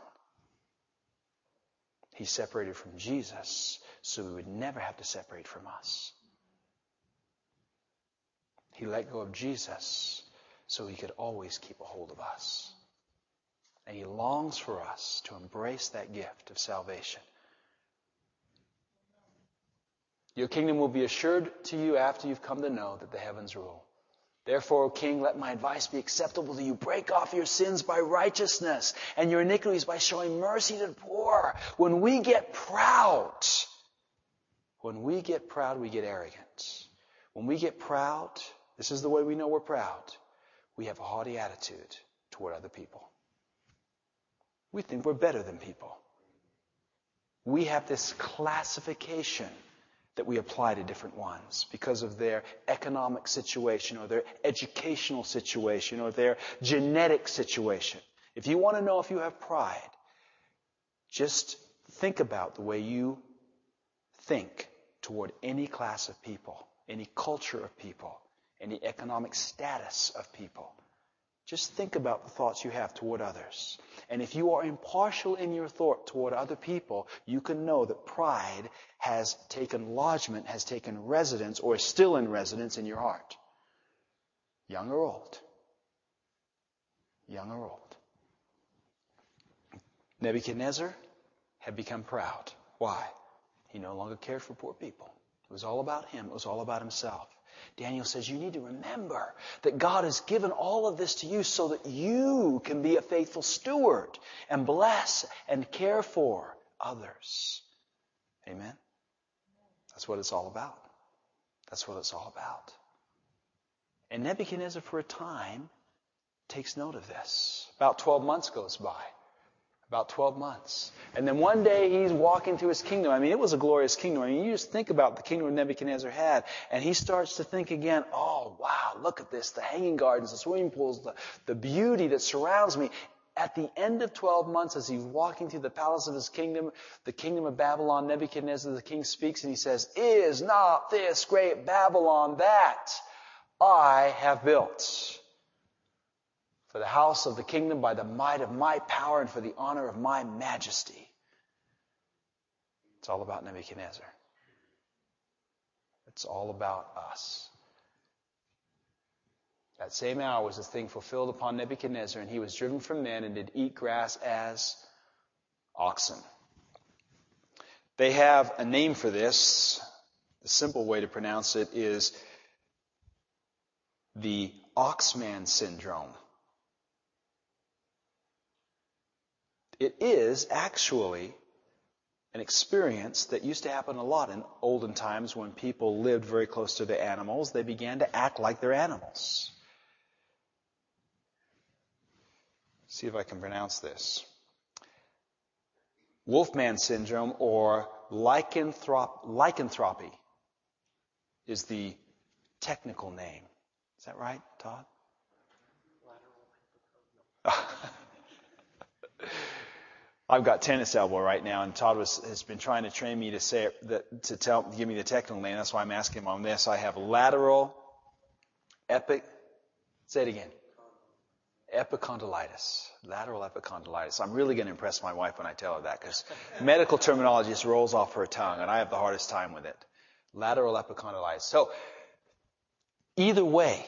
He separated from Jesus so we would never have to separate from us. He let go of Jesus so He could always keep a hold of us. And He longs for us to embrace that gift of salvation. Your kingdom will be assured to you after you've come to know that the heavens rule. Therefore, O king, let my advice be acceptable to you. Break off your sins by righteousness and your iniquities by showing mercy to the poor. When we get proud, when we get proud, we get arrogant. When we get proud, this is the way we know we're proud. We have a haughty attitude toward other people. We think we're better than people. We have this classification that we apply to different ones because of their economic situation or their educational situation or their genetic situation. If you want to know if you have pride, just think about the way you think toward any class of people, any culture of people, any economic status of people. Just think about the thoughts you have toward others. And if you are impartial in your thought toward other people, you can know that pride has taken lodgment, has taken residence, or is still in residence in your heart. Young or old. Young or old. Nebuchadnezzar had become proud. Why? He no longer cared for poor people. It was all about him. It was all about himself. Daniel says you need to remember that God has given all of this to you so that you can be a faithful steward and bless and care for others. Amen? That's what it's all about. That's what it's all about. And Nebuchadnezzar, for a time, takes note of this. About twelve months goes by. About twelve months. And then one day he's walking through his kingdom. I mean, it was a glorious kingdom. I mean, you just think about the kingdom Nebuchadnezzar had. And he starts to think again, oh, wow, look at this. The hanging gardens, the swimming pools, the, the beauty that surrounds me. At the end of twelve months, as he's walking through the palace of his kingdom, the kingdom of Babylon, Nebuchadnezzar, the king, speaks and he says, is not this great Babylon that I have built for the house of the kingdom by the might of my power and for the honor of my majesty? It's all about Nebuchadnezzar. It's all about us. That same hour was the thing fulfilled upon Nebuchadnezzar, and he was driven from men and did eat grass as oxen. They have a name for this. The simple way to pronounce it is the Oxman syndrome. It is actually an experience that used to happen a lot in olden times when people lived very close to the animals. They began to act like their animals. See if I can pronounce this. Wolfman syndrome or lycanthrop- lycanthropy is the technical name. Is that right, Todd? I've got tennis elbow right now, and Todd was, has been trying to train me to say it, that, to tell, give me the technical name. That's why I'm asking him on this. I have lateral epic. Say it again. Epicondylitis. Lateral epicondylitis. I'm really going to impress my wife when I tell her that, because medical terminology just rolls off her tongue, and I have the hardest time with it. Lateral epicondylitis. So, either way,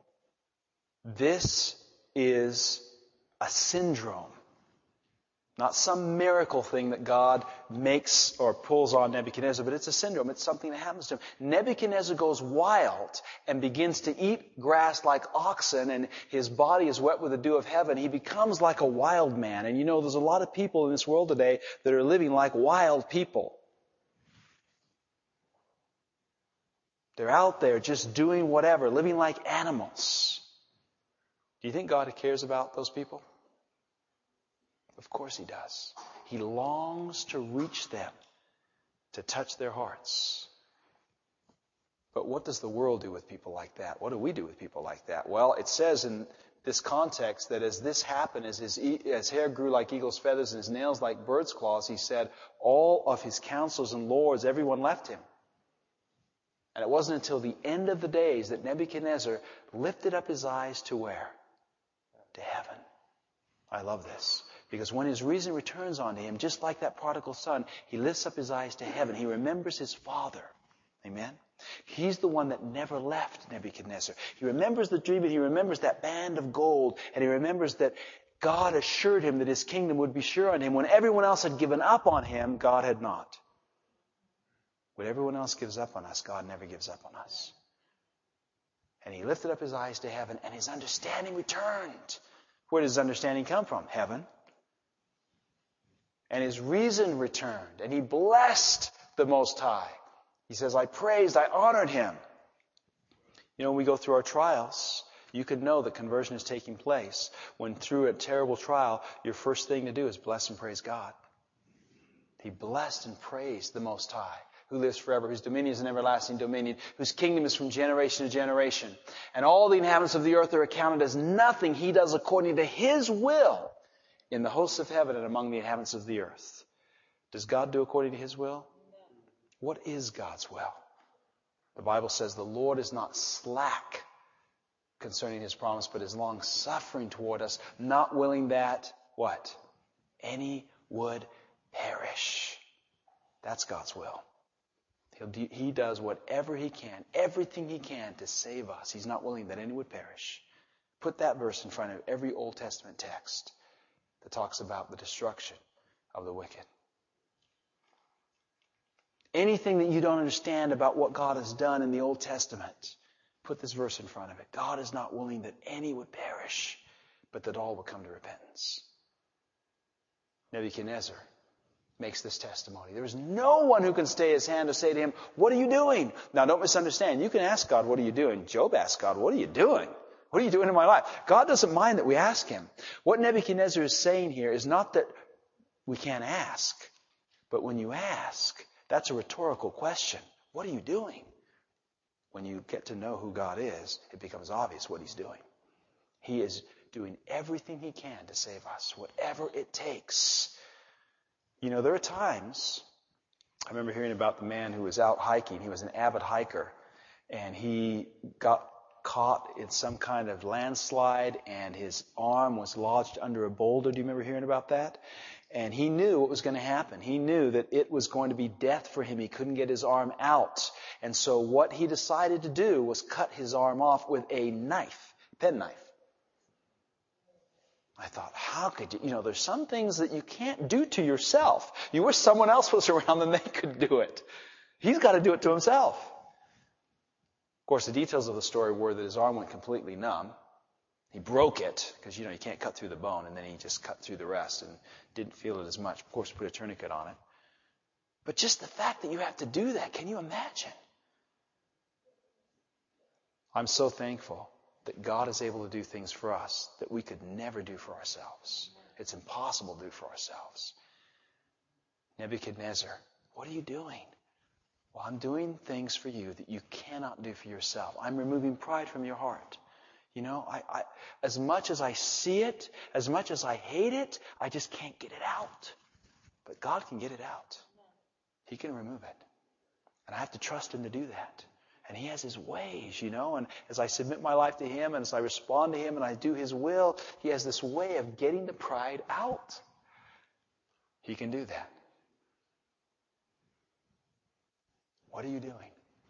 this is a syndrome. Not some miracle thing that God makes or pulls on Nebuchadnezzar, but it's a syndrome. It's something that happens to him. Nebuchadnezzar goes wild and begins to eat grass like oxen, and his body is wet with the dew of heaven. He becomes like a wild man. And you know, there's a lot of people in this world today that are living like wild people. They're out there just doing whatever, living like animals. Do you think God cares about those people? Of course He does. He longs to reach them, to touch their hearts. But what does the world do with people like that? What do we do with people like that? Well, it says in this context that as this happened, as his, his hair grew like eagle's feathers and his nails like bird's claws, he said, all of his counselors and lords, everyone left him. And it wasn't until the end of the days that Nebuchadnezzar lifted up his eyes to where? To heaven. I love this. Because when his reason returns onto him, just like that prodigal son, he lifts up his eyes to heaven. He remembers his father. Amen? He's the one that never left Nebuchadnezzar. He remembers the dream, and he remembers that band of gold, and he remembers that God assured him that his kingdom would be sure on him. When everyone else had given up on him, God had not. When everyone else gives up on us, God never gives up on us. And he lifted up his eyes to heaven, and his understanding returned. Where does his understanding come from? Heaven. And his reason returned, and he blessed the Most High. He says, I praised, I honored him. You know, when we go through our trials, you could know that conversion is taking place when through a terrible trial, your first thing to do is bless and praise God. He blessed and praised the Most High, who lives forever, whose dominion is an everlasting dominion, whose kingdom is from generation to generation. And all the inhabitants of the earth are accounted as nothing. He does according to his will in the hosts of heaven and among the inhabitants of the earth. Does God do according to his will? What is God's will? The Bible says the Lord is not slack concerning his promise, but is long-suffering toward us, not willing that, what? Any would perish. That's God's will. He'll do, he does whatever he can, everything he can to save us. He's not willing that any would perish. Put that verse in front of every Old Testament text that talks about the destruction of the wicked. Anything that you don't understand about what God has done in the Old Testament, put this verse in front of it. God is not willing that any would perish, but that all would come to repentance. Nebuchadnezzar makes this testimony. There is no one who can stay his hand to say to him, what are you doing? Now, don't misunderstand. You can ask God, what are you doing? Job asked God, what are you doing? What are you doing in my life? God doesn't mind that we ask him. What Nebuchadnezzar is saying here is not that we can't ask, but when you ask, that's a rhetorical question. What are you doing? When you get to know who God is, it becomes obvious what he's doing. He is doing everything he can to save us, whatever it takes. You know, there are times, I remember hearing about the man who was out hiking. He was an avid hiker, and he got caught in some kind of landslide, and his arm was lodged under a boulder. Do you remember hearing about that? And he knew what was going to happen. He knew that it was going to be death for him. He couldn't get his arm out. And so what he decided to do was cut his arm off with a knife, penknife. I thought, how could you? You know, there's some things that you can't do to yourself. You wish someone else was around and they could do it. He's got to do it to himself. Of course, the details of the story were that his arm went completely numb. He broke it, because, you know, you can't cut through the bone, and then he just cut through the rest and didn't feel it as much. Of course, put a tourniquet on it. But just the fact that you have to do that, can you imagine? I'm so thankful that God is able to do things for us that we could never do for ourselves. It's impossible to do for ourselves. Nebuchadnezzar, what are you doing? Well, I'm doing things for you that you cannot do for yourself. I'm removing pride from your heart. You know, I, I, as much as I see it, as much as I hate it, I just can't get it out. But God can get it out. He can remove it. And I have to trust him to do that. And he has his ways, you know, and as I submit my life to him and as I respond to him and I do his will, he has this way of getting the pride out. He can do that. What are you doing?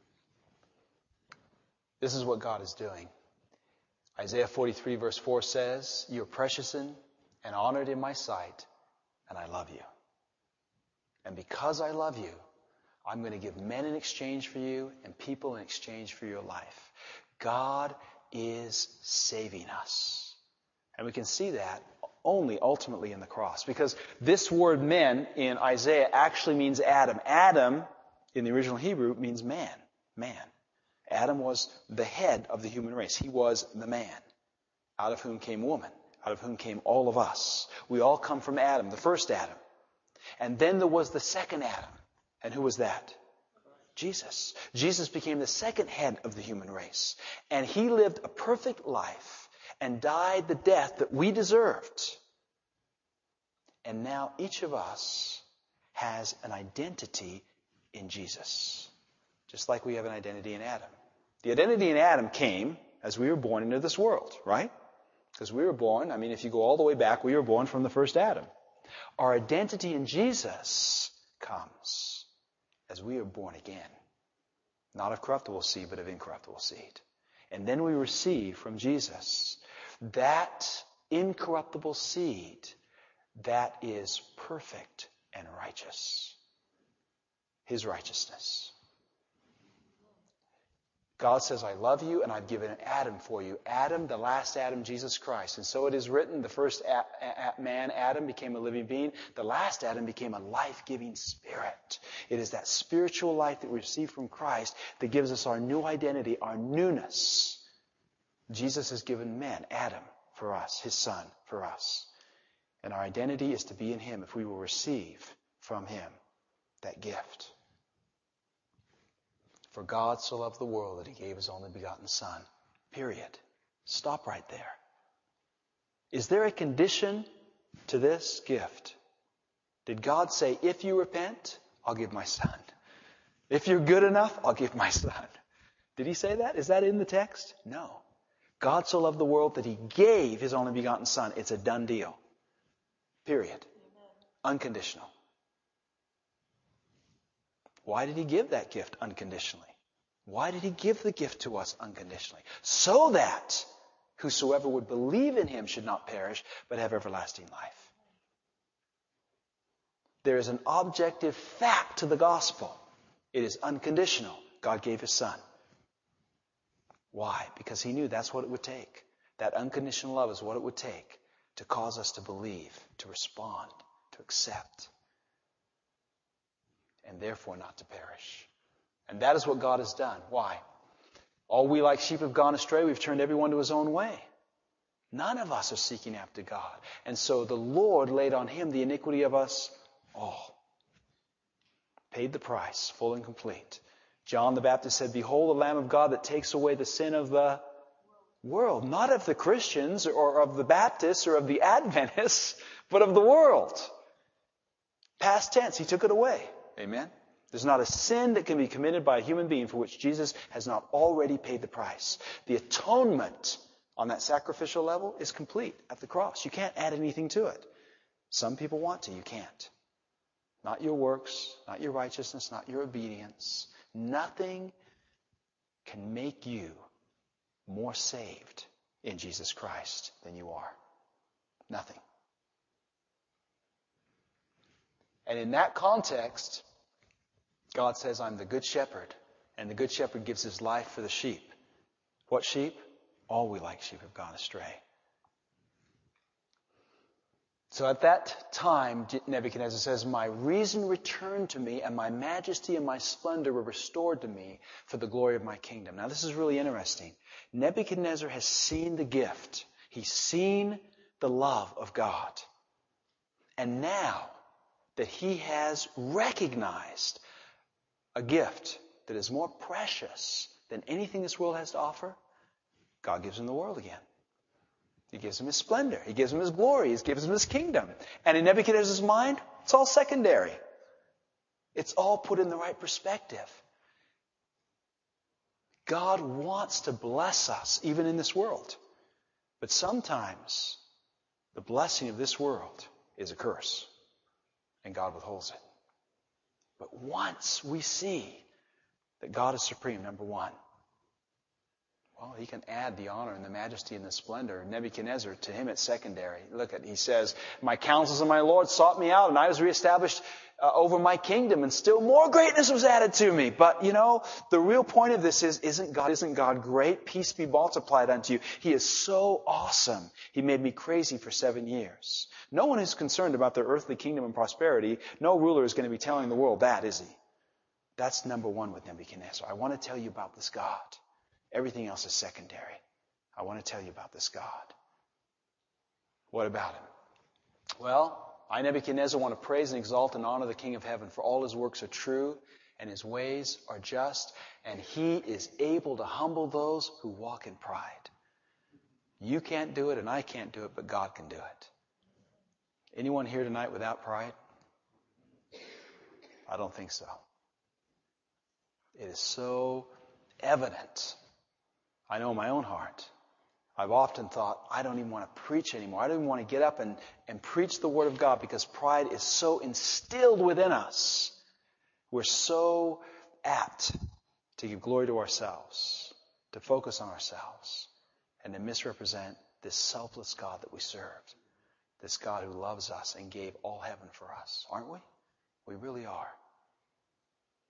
This is what God is doing. Isaiah forty-three verse four says, you're precious and honored in my sight, and I love you. And because I love you, I'm going to give men in exchange for you and people in exchange for your life. God is saving us. And we can see that only ultimately in the cross. Because this word men in Isaiah actually means Adam. Adam, in the original Hebrew, means man. Man. Adam was the head of the human race. He was the man, out of whom came woman, out of whom came all of us. We all come from Adam, the first Adam. And then there was the second Adam. And who was that? Jesus. Jesus became the second head of the human race. And he lived a perfect life and died the death that we deserved. And now each of us has an identity in Jesus. Just like we have an identity in Adam. The identity in Adam came as we were born into this world, right? Because we were born, I mean, if you go all the way back, we were born from the first Adam. Our identity in Jesus comes as we are born again. Not of corruptible seed, but of incorruptible seed. And then we receive from Jesus that incorruptible seed that is perfect and righteous. His righteousness. God says, I love you and I've given Adam for you. Adam, the last Adam, Jesus Christ. And so it is written, the first a- a- man, Adam, became a living being. The last Adam became a life-giving spirit. It is that spiritual life that we receive from Christ that gives us our new identity, our newness. Jesus has given man, Adam, for us, his son, for us. And our identity is to be in him if we will receive from him that gift. For God so loved the world that he gave his only begotten Son. Period. Stop right there. Is there a condition to this gift? Did God say, if you repent, I'll give my Son? If you're good enough, I'll give my Son. Did he say that? Is that in the text? No. God so loved the world that he gave his only begotten Son. It's a done deal. Period. Unconditional. Why did he give that gift unconditionally? Why did he give the gift to us unconditionally? So that whosoever would believe in him should not perish, but have everlasting life. There is an objective fact to the gospel. It is unconditional. God gave his Son. Why? Because he knew that's what it would take. That unconditional love is what it would take to cause us to believe, to respond, to accept, and therefore not to perish. And that is what God has done. Why? All we like sheep have gone astray. We've turned everyone to his own way. None of us are seeking after God. And so the Lord laid on him the iniquity of us all. Paid the price, full and complete. John the Baptist said, behold the Lamb of God that takes away the sin of the world. Not of the Christians or of the Baptists or of the Adventists, but of the world. Past tense, he took it away. Amen? There's not a sin that can be committed by a human being for which Jesus has not already paid the price. The atonement on that sacrificial level is complete at the cross. You can't add anything to it. Some people want to. You can't. Not your works, not your righteousness, not your obedience. Nothing can make you more saved in Jesus Christ than you are. Nothing. And in that context, God says, I'm the good shepherd, and the good shepherd gives his life for the sheep. What sheep? All we like sheep have gone astray. So at that time, Nebuchadnezzar says, my reason returned to me, and my majesty and my splendor were restored to me for the glory of my kingdom. Now this is really interesting. Nebuchadnezzar has seen the gift. He's seen the love of God. And now that he has recognized a gift that is more precious than anything this world has to offer, God gives him the world again. He gives him his splendor. He gives him his glory. He gives him his kingdom. And in Nebuchadnezzar's mind, it's all secondary. It's all put in the right perspective. God wants to bless us, even in this world. But sometimes the blessing of this world is a curse. And God withholds it. But once we see that God is supreme, number one, well, he can add the honor and the majesty and the splendor. Nebuchadnezzar, to him it's secondary. Look at, he says, my counsels and my Lord sought me out, and I was reestablished uh, over my kingdom, and still more greatness was added to me. But, you know, the real point of this is, isn't God, isn't God great? Peace be multiplied unto you. He is so awesome. He made me crazy for seven years. No one is concerned about their earthly kingdom and prosperity. No ruler is going to be telling the world that, is he? That's number one with Nebuchadnezzar. I want to tell you about this God. Everything else is secondary. I want to tell you about this God. What about him? Well, I, Nebuchadnezzar, want to praise and exalt and honor the King of heaven, for all his works are true and his ways are just, and he is able to humble those who walk in pride. You can't do it and I can't do it, but God can do it. Anyone here tonight without pride? I don't think so. It is so evident. I know in my own heart. I've often thought, I don't even want to preach anymore. I don't even want to get up and, and preach the Word of God because pride is so instilled within us. We're so apt to give glory to ourselves, to focus on ourselves, and to misrepresent this selfless God that we served. This God who loves us and gave all heaven for us. Aren't we? We really are.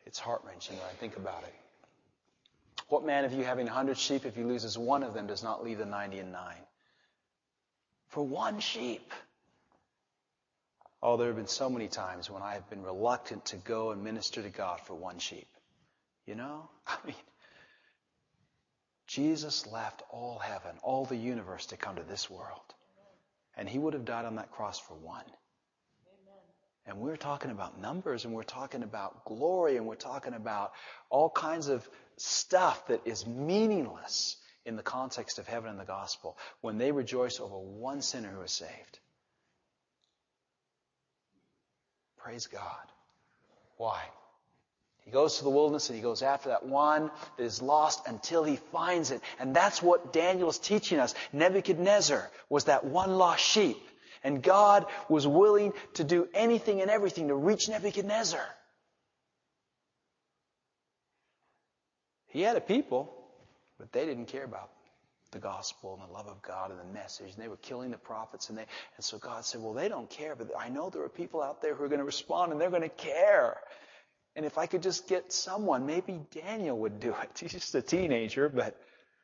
It's heart-wrenching when I think about it. What man of you having a hundred sheep, if he loses one of them, does not leave the ninety and nine? For one sheep. Oh, there have been so many times when I have been reluctant to go and minister to God for one sheep. You know? I mean, Jesus left all heaven, all the universe to come to this world. And he would have died on that cross for one. And we're talking about numbers, and we're talking about glory, and we're talking about all kinds of stuff that is meaningless in the context of heaven and the gospel when they rejoice over one sinner who is saved. Praise God. Why? He goes to the wilderness and he goes after that one that is lost until he finds it. And that's what Daniel is teaching us. Nebuchadnezzar was that one lost sheep. And God was willing to do anything and everything to reach Nebuchadnezzar. He had a people, but they didn't care about the gospel and the love of God and the message. And they were killing the prophets. And they, and so God said, well, they don't care, but I know there are people out there who are going to respond and they're going to care. And if I could just get someone, maybe Daniel would do it. He's just a teenager, but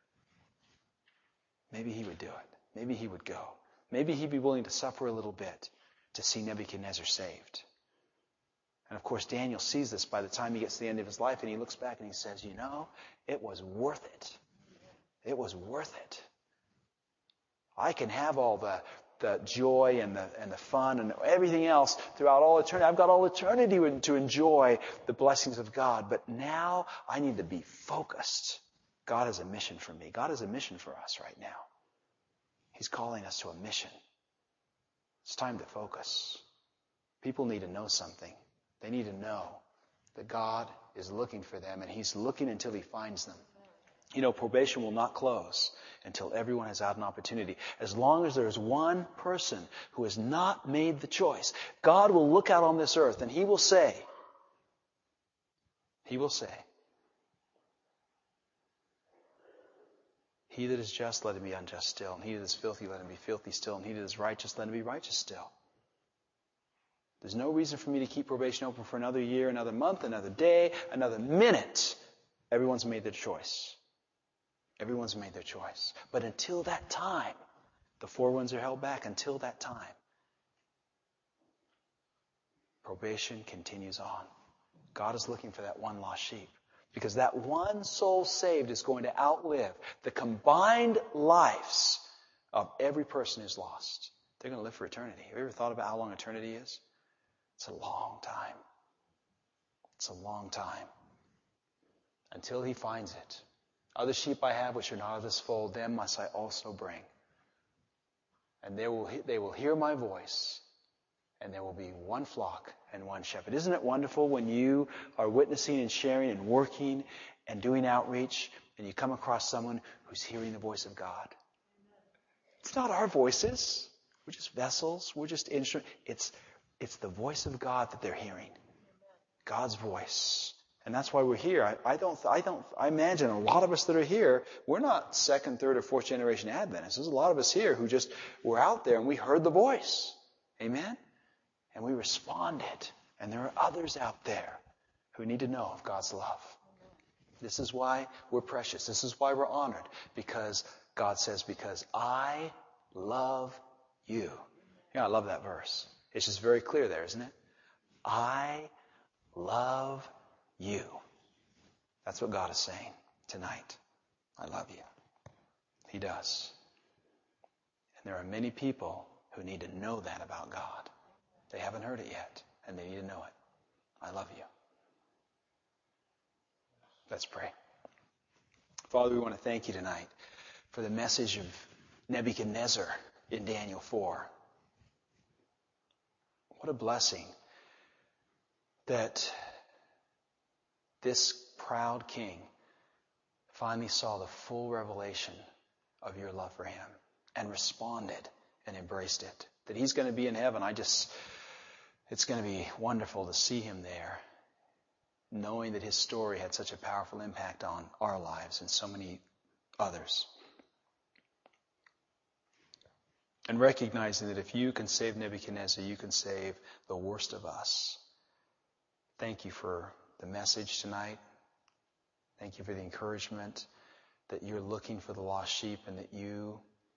maybe he would do it. Maybe he would go. Maybe he'd be willing to suffer a little bit to see Nebuchadnezzar saved. And of course, Daniel sees this by the time he gets to the end of his life, and he looks back and he says, you know, it was worth it. It was worth it. I can have all the, the joy and the, and the fun and everything else throughout all eternity. I've got all eternity to enjoy the blessings of God, but now I need to be focused. God has a mission for me. God has a mission for us right now. He's calling us to a mission. It's time to focus. People need to know something. They need to know that God is looking for them, and He's looking until He finds them. You know, probation will not close until everyone has had an opportunity. As long as there is one person who has not made the choice, God will look out on this earth and He will say, He will say, he that is just, let him be unjust still. And he that is filthy, let him be filthy still. And he that is righteous, let him be righteous still. There's no reason for me to keep probation open for another year, another month, another day, another minute. Everyone's made their choice. Everyone's made their choice. But until that time, the four winds are held back. Until that time, probation continues on. God is looking for that one lost sheep. Because that one soul saved is going to outlive the combined lives of every person who's lost. They're going to live for eternity. Have you ever thought about how long eternity is? It's a long time. It's a long time. Until He finds it. Other sheep I have which are not of this fold, them must I also bring. And they will, they will hear my voice, and there will be one flock and one shepherd. Isn't it wonderful when you are witnessing and sharing and working and doing outreach, and you come across someone who's hearing the voice of God? It's not our voices. We're just vessels. We're just instruments. It's, it's the voice of God that they're hearing. God's voice. And that's why we're here. I, I don't, I don't, I imagine a lot of us that are here, we're not second, third, or fourth generation Adventists. There's a lot of us here who just were out there and we heard the voice. Amen? And we responded. And there are others out there who need to know of God's love. This is why we're precious. This is why we're honored. Because God says, because I love you. Yeah, I love that verse. It's just very clear there, isn't it? I love you. That's what God is saying tonight. I love you. He does. And there are many people who need to know that about God. They haven't heard it yet, and they need to know it. I love you. Let's pray. Father, we want to thank you tonight for the message of Nebuchadnezzar in Daniel four. What a blessing that this proud king finally saw the full revelation of your love for him and responded and embraced it. That he's going to be in heaven. I just, it's going to be wonderful to see him there, knowing that his story had such a powerful impact on our lives and so many others. And recognizing that if you can save Nebuchadnezzar, you can save the worst of us. Thank you for the message tonight. Thank you for the encouragement that you're looking for the lost sheep and that you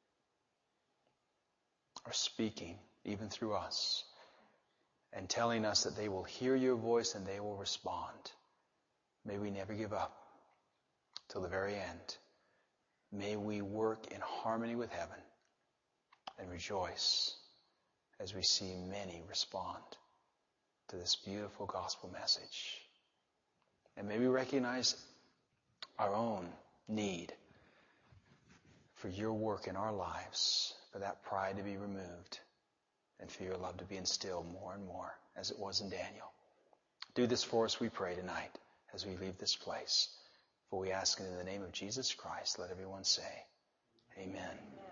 are speaking even through us and telling us that they will hear your voice and they will respond. May we never give up till the very end. May we work in harmony with heaven and rejoice as we see many respond to this beautiful gospel message. And may we recognize our own need for your work in our lives, for that pride to be removed, and for your love to be instilled more and more, as it was in Daniel. Do this for us, we pray tonight, as we leave this place. For we ask it in the name of Jesus Christ. Let everyone say, Amen.